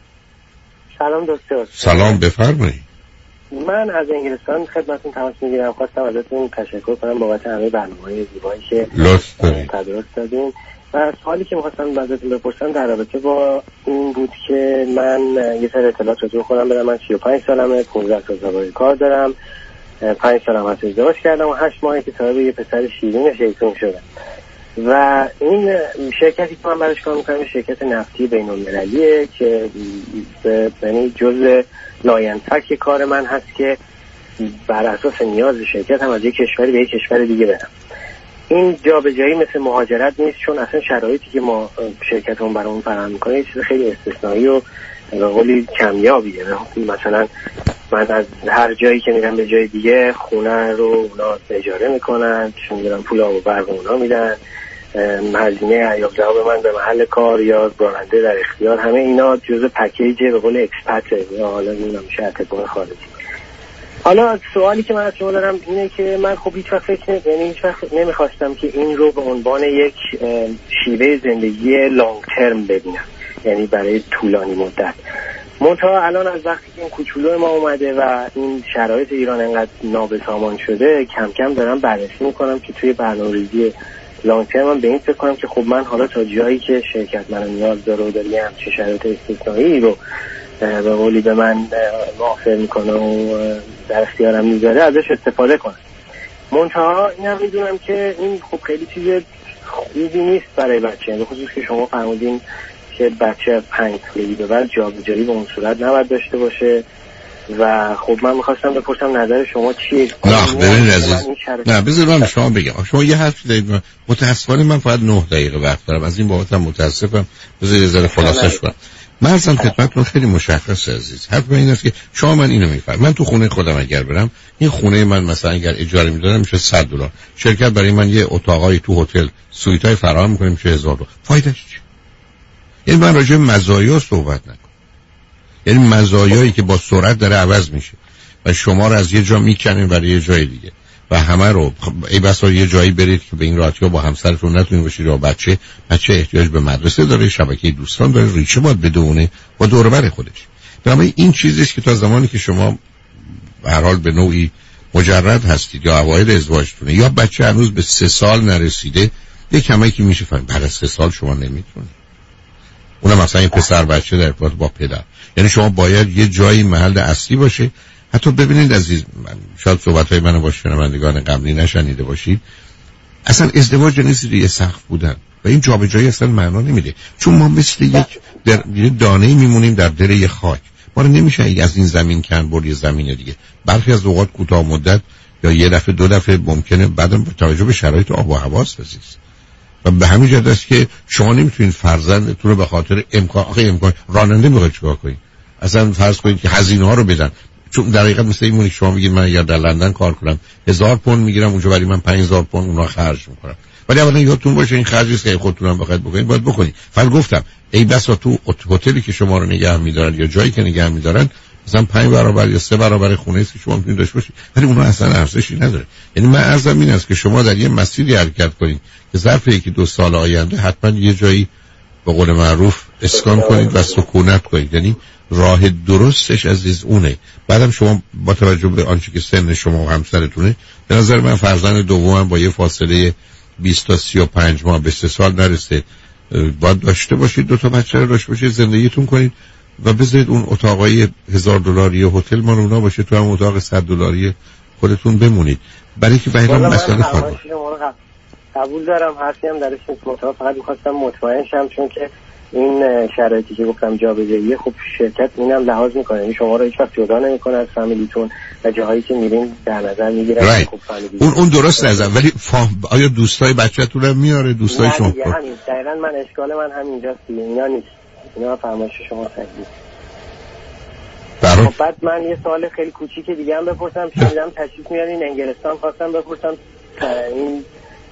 سلام دکتر. سلام، بفرمایید. من از انگلستان خدمتتون تماس میگیرم. خواستم ازتون تشکر کنم بابت همه برنامه‌های زیبایی که لطف دارید تدارک دادین. و سوالی که می‌خواستم ازتون بپرسم در رابطه با این بود که من یه سری اطلاعات رو خودم بدم. من سی و پنج سالمه، پانزده سال تجربه کار دارم، پنج سالم هست ازدواج کردم و هشت ماهه که صاحب یه پسر شیرین شیطون شدم. و این شرکتی که من براش کار میکنم شرکت نفتی بین‌المللیه که یعنی جزء لاینتک کار من هست که بر اساس نیاز شرکت هم از یک کشوری به یک کشور دیگه برم. این جابجایی مثل مهاجرت نیست، چون اصلا شرایطی که ما شرکتمون برامون فراهم می‌کنه یه چیز خیلی استثنایی و به قولی کمیابیه. مثلا من از هر جایی که میرم به جای دیگه خونه رو اونا اجاره میکنن، چون میرم پول آب و برق اونا میدن، هزینه ایاب جواب من به محل کار یا راننده در اختیار، همه اینا جزء پکیج به قول اکسپته یا حالا اینا میشه اتباع خارجی. حالا سوالی که من از شما دارم اینه که من خب هیچ وقت فکر نمی یعنی هیچ وقت نمیخواستم که این رو به عنوان یک شیوه زندگی لانگ ترم ببینم، یعنی برای طولانی مدت. منتها الان از وقتی که این کوچولو ما اومده و این شرایط ایران انقدر نابسامان شده، کم کم دارم بررسی میکنم که توی برنامه‌ریزی لانگ ترم من به این فکر کنم که خب من حالا تا جایی که شرکت منو نیاز داره و داره همچین شرایط استثنایی رو به قولی به من معافر میکنه و در اختیارم میذاره ازش استفاده کنم. منتها این هم میدونم که این خب خیلی چیز خوبی نیست برای بچه، به خصوص که شما فرمودین که بچه از پنج سالگی به بعد جابجایی به اون صورت نباید داشته باشه و خب من میخواستم بپرسم نظر شما چیه؟ نه ببینید عزیز، نه بذار من شما بگم. شما یه حرف زدید، متاسفانه من فقط نه دقیقه وقت دارم، از این بابت هم متاسفم. بذار یه ذره خلاصش کنم. من اصلا خدمتتون خیلی مشخصه عزیز. حرف من این است که شما من اینو میفهمم. من تو خونه خودم اگر برم، این خونه من مثلا اگر اجاره میدادم میشه صد دلار. شرکت برای من یه اتاقای تو هتل سویتای فراهم میکنه میشه هزار دلار. فایدهش چیه؟ یعنی من راجع به مزایا صحبت نکنم. یعنی مزایایی که با سرعت داره عوض میشه و شما رو از یه جا میکنین برای یه جای دیگه و همه رو ای بسا یه جایی برید که به این راحتی با همسرتون نتونید باشید یا بچه بچه احتیاج به مدرسه داره، شبکه دوستان داره، ریشه باید بدونه با دور و بر خودش. برای این چیزی است که تا زمانی که شما به هر حال به نوعی مجرد هستید یا اوایل ازدواجتونه یا بچه هنوز به سه سال نرسیده، یه کمی که میشه فهم بعد از سه سال شما نمیتونید. اونم مثلا این پسر بچه در ارتباط با پدر، یعنی شما باید یه جایی محل اصلی باشه. حتی ببینید عزیز، من شاید صحبت‌های منو با شنوندگان قبلی نشنیده باشید، اصلا ازدواج نیست یه سقف بودن و این جابجایی اصلا معنا نمیده، چون ما مثل یک در یه دانه‌ای میمونیم در دل یه خاک. ما رو نمیشه از این زمین کن برد یه زمین دیگه. برخی از اوقات کوتاه مدت یا یه دفعه دو دفعه ممکنه بعدم با توجه به شرایط آب و هواست عزیز. و به همین جهت است که شما نمیتونید فرزندتون رو به خاطر امکان آخه امکان راننده میخواید چیکار کنید؟ اصلا فرض کنید که هزینه ها رو بدن، چون در حقیقت مثل اینه که شما میگید من اگر در لندن کار کنم هزار پوند میگیرم اونجا، ولی من پنج هزار پوند اونها خرج میکنم. ولی اولا یادتون باشه این خرجی است که خودتون هم بخواید بکنید باید بکنید. فقط گفتم ای بسا تو هتلی که شما رو نگه می‌دارن یا جایی که نگه می‌دارن مثلا پنج برابر یا سه برابر خونه است که شما میتونید داشته باشید، ولی اونها اصلا ارزشی نداره. یعنی من عرضم این است که شما در یه مسیری حرکت کنید که ظرف یکی دو سال آینده حتما یه جایی به قول معروف اسکان کنید و سکونت کنید. یعنی راه درستش عزیز اونه. بعدم شما با توجه به آنچه که سن شما و همسرتونه، به نظر من فرزند دومم با یه فاصله بیست تا سی و پنج ماه به سه سال نرسه باید داشته باشید، دو تا بچه رو داشته باشید، زندگیتون کنید و بذارید اون اتاقای هزار دلاری هتل ما اونا باشه، تو هم اتاق صد دلاری خودتون بمونید. برای که به این مسئله خواهد قبول دارم، حرفی هم درش نیست. مطمئن فقط می‌خواستم مطمئن شم، چون که این شرایطی که گفتم جابجایی خب شرکت اینم لحاظ میکنه، یعنی شما رو هیچ وقت جدا نمیکنه از فامیلیتون و جاهایی که میرین در نظر میگیره. خب اون اون درست نظر، ولی فهم... آیا دوستای بچه‌تون هم میاره؟ دوستای شما؟ همین دقیقاً من اشکال من همینجاست دیگه، اینا نیست، اینا فرمایش شما صحیح. خب بعد من یه سوال خیلی کوچیک دیگه هم بپرسم، شنیدم تشریف میارین انگلستان، خواستم بپرسم این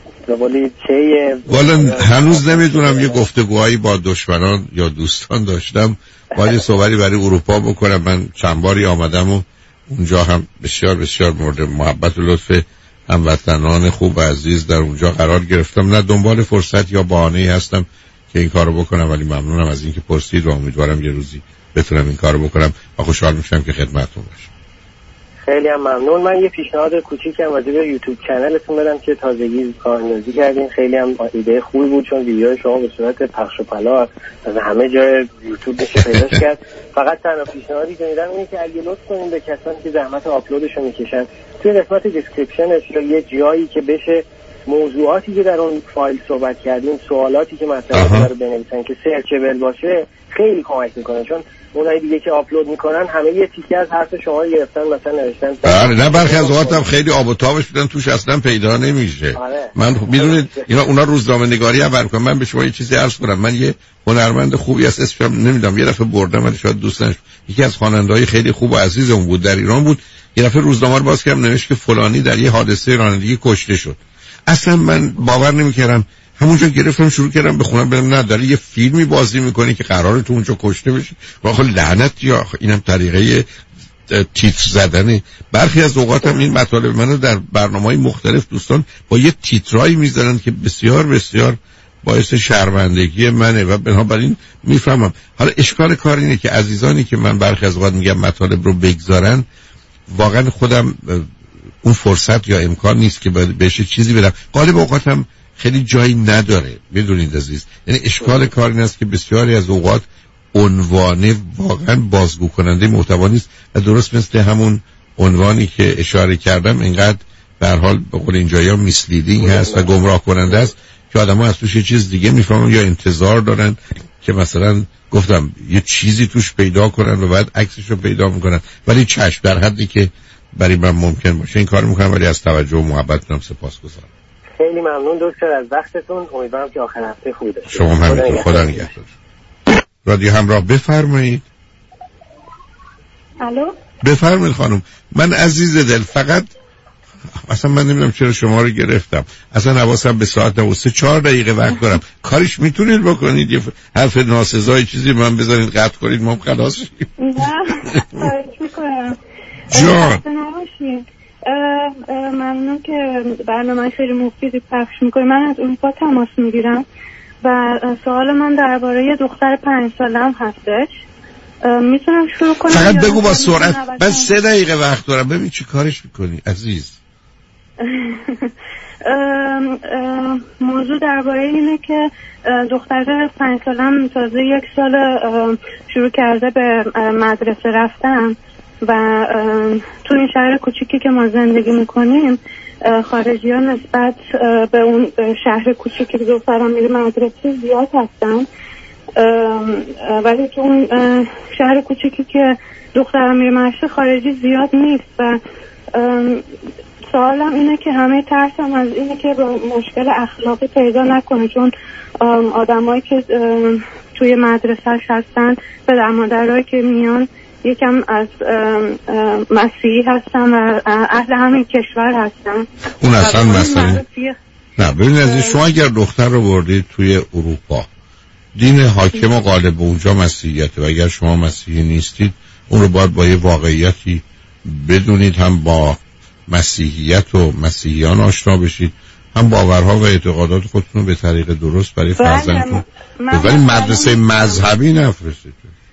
والا هنوز نمیدونم، یه گفتگوهایی با دشمنان یا دوستان داشتم، باید یه صحبتی برای اروپا بکنم. من چند باری آمدم و اونجا هم بسیار بسیار مورد محبت و لطف هموطنان خوب و عزیز در اونجا قرار گرفتم. نه دنبال فرصت یا بهانه‌ای هستم که این کارو بکنم، ولی ممنونم از اینکه پرسید و امیدوارم یه روزی بتونم این کارو بکنم و خوشحال میشم که خدمتتون باشم. خیلی هم ممنون. من یه پیشنهاد کوچیکی هم راجع به یوتیوب کانالتون بدم که تازگی کارنوزی کردین، خیلی هم ایده خوبی بود، چون ویدیوهای شما به صورت پخش و پلا از همه جای یوتیوب بشه پیداش کرد. فقط تنها پیشنهادی که میدم اینه که اگه لطف کنین به کسانی که زحمت آپلودش رو میکشن توی قسمت دیسکریپشنش یا یه جایی که بشه موضوعاتی که در اون فایل صحبت کردیم، سوالاتی که مثلا رو بنویسن که سرچبل باشه خیلی کمک میکنه، چون اونایی دیگه که آپلود میکنن همه یه تیکه از حرف شما رو گرفتن مثلا نوشتن. بله نه برخی از اوقاتم خیلی آب و تابش بدن توش اصلا پیدا نمیشه. آره. من میدونید اینا اونا روزنامه نگاری هم برمی‌کنن. من به شما یه چیزی عرض کنم، من یه هنرمند خوبی هست اسمش نمیدونم، یه دفعه بردم ولی شاید دوستش یکی از خواننده‌های خیلی خوب و عزیزم بود، در ایران بود. یه دفعه روزنامه رو باز کردم نوشت که فلانی در یه حادثه رانندگی کشته شد. اصلا من باور نمی‌کردم. همونجا گرفتم شروع کردم بخونم، ببینم نه داره یه فیلمی بازی میکنه که قراره تو اونجا کشته بشه. واخه لعنت یا اینم طریقه تیتر زدنه. برخی از اوقات هم این مطالب منو در برنامه‌های مختلف دوستان با یه تیترایی میذارن که بسیار بسیار باعث شرمندگی منه و بنابراین میفهمم. حالا اشکال کار اینه که عزیزانی که من برخی از اوقات میگم مطالب رو بگذارن، واقعا خودم اون فرصت یا امکان نیست که بهش چیزی بدم. غالب اوقات هم خیلی جایی نداره. بدونید عزیز، یعنی اشکال کار این است که بسیاری از اوقات عنوان واقعا بازگو کننده محتوا نیست و درست مثل همون عنوانی که اشاره کردم اینقدر به هر حال به قول اینجایا میسلیدینگ هست و گمراه کننده است که آدم‌ها از توش یه چیز دیگه میفهمن یا انتظار دارن که مثلا گفتم یه چیزی توش پیدا کنن و بعد عکسش رو پیدا میکنن. ولی چشم در حدی که برای من ممکن باشه این کار میکنم، ولی از توجه و محبتتون سپاسگزارم. خیلی ممنون دکتر از وقتتون. امیدوارم که آخر هفته خوبی داشته شما همینطور. خدا نگهدار. رادیو همراه بفرمایید. الو بفرمایید خانم. من عزیز دل فقط اصلا من نمیدونم چرا شما رو گرفتم، اصلا حواسم به ساعت نبود. سه چهار دقیقه وقت دارم. کاریش میتونید بکنید یه حرف ناسزای چیزی من بذارید قطع کنید ما خلاص شیم. نه خواهش میکنم جان ممنون که برنامه خیلی مفیدی پخش میکنی. من از اروپا تماس میگیرم و سوال من درباره دختر پنج سالم هستش. میتونم شروع کنم؟ فقط بگو با سرعت. من سه دقیقه وقت دارم. ببین چی کارش میکنی عزیز. موضوع درباره اینه که دختر پنج سالم تازه یک سال شروع کرده به مدرسه رفتن و تو این شهر کوچیکی که ما زندگی میکنیم خارجی ها نسبت به اون شهر کوچیکی که دخترم میره مدرسه زیاد هستن، ولی تو اون شهر کوچیکی که دخترم میره مدرسه خارجی زیاد نیست و سوالم اینه که همه ترسم از اینه که با مشکل اخلاقی پیدا نکنه، چون آدمایی که توی مدرسهش هستن پدر مادرایی که میان یکم از مسیحی هستن و اهل همین کشور هستن. اون اصلا مسئله نه. ببینید عزیز، شما اگر دختر رو بردید توی اروپا، دین حاکم و غالب اونجا مسیحیته و اگر شما مسیحی نیستید اون رو باید با یه واقعیتی بدونید، هم با مسیحیت و مسیحیان آشنا بشید، هم باورها و اعتقادات خودتون رو به طریق درست برای فرزندتون. ولی مدرسه مذهبی نفرستید.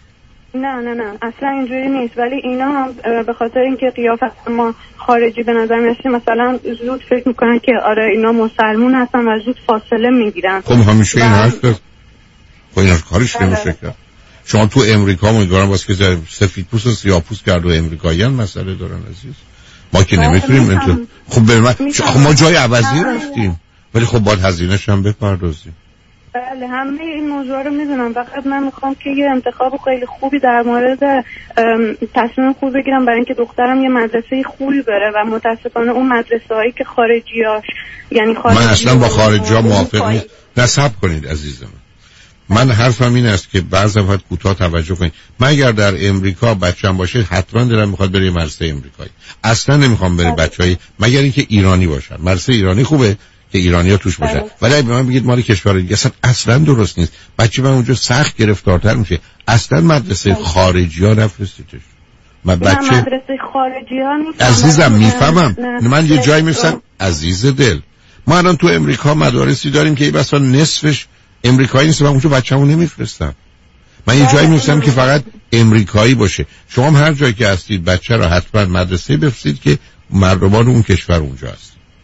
نه نه نه اصلا اینجوری نیست، ولی اینا به خاطر اینکه قیافت ما خارجی به نظر میاد مثلا زود فکر میکنن که آره اینا مسلمون هستن و زود فاصله میگیرن. خب همیشه این حرف دست خب اینا کارش نمیشه کرد. شما تو امریکا امیدوارم واسه که سفید پوست و سیاه پوست کرد و امریکاییان مسئله دارن عزیز. ما که نمیتونیم انت... خب به من خب ما جای عوضی رفتیم ولی خب باید هزینه‌ش هم بپردازیم. بله همه این موضوع رو میدونم، فقط من میخوام که یه انتخاب خیلی خوبی در مورد تصمیم خوب بگیرم برای اینکه دخترم یه مدرسه خوبی بره و متاسفانه اون مدرسه هایی که خارجیاش یعنی خارجی من اصلا با خارجی ها موافق نیست. نصب کنید عزیزم. من حرفم این است که بعضی وقت کوتاه توجه کنید. من اگر در امریکا بچه‌م باشه حتما دلم میخواد بره مدرسه امریکایی. اصلا نمیخوام بره بچهای مگر اینکه ایرانی باشن. مدرسه ایرانی خوبه که ایرانی‌ها توش باشن. ولی اگه به من بگید مال کشور دیگه اصلا اصلا درست نیست. بچه من اونجا سخت گرفتارتر میشه. اصلا مدرسه خارجی‌ها نفرستیدش. من بچه مدرسه خارجی‌ها نیست. عزیزم میفهمم. من یه جایی میرسم عزیز دل. ما الان تو امریکا مدارسی داریم که مثلا نصفش امریکایی نیست و اونجا بچه‌مو نمیفرستم. من یه جایی میرسم که فقط امریکایی باشه. شما هم هر جایی که هستید بچه رو حتما مدرسه بفرستید که مردمان اون کشور اونجا هست.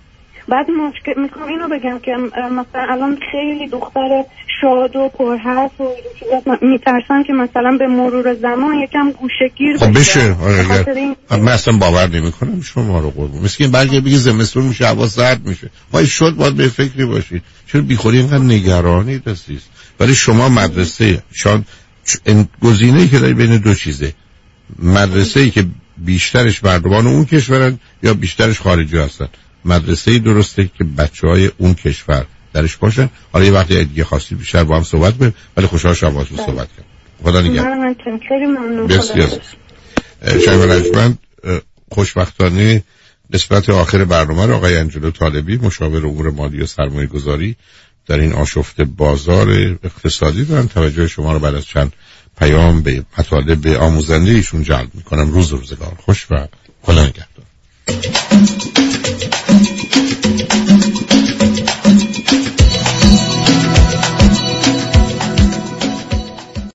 بعد مشکل میخوام اینو بگم که مثلا الان خیلی دختر شاد و پرحرف و میترسن که مثلا به مرور زمان یکم گوشه‌گیر بشه. خب بشه. آره من اصلا باور نمی‌کنم شما رو قربون. مثل این برگه بگی زمستون میشه هوا سرد میشه. وای شد باید به فکری باشید. چرا بیخودی اینقدر نگرانی هستید؟ ولی شما مدرسه شاید گزینه‌ای که داری بین دو چیزه. مدرسه‌ای که بیشترش مردمان اون کشورن یا بیشترش خارجی هستن. مدرسه‌ای درسته که بچه‌های اون کشور درش باشن. حالا یه وقتی دیگه خاصی بیشتر با هم صحبت کنیم، ولی خوشحال شدم باهاتون صحبت کردم. خدا نگهدار. من خیلی ممنون. بسیار شنگ رجمند خوشبختانه قسمت آخر برنامه رو آقای انجلو طالبی مشاور امور مالی و سرمایه گذاری در این آشفته بازار اقتصادی دارن. توجه شما رو بعد از چند پیام به مطالب آموزنده ایشون جلب میکنم. روز روزگار خوش و خدا نگهدار.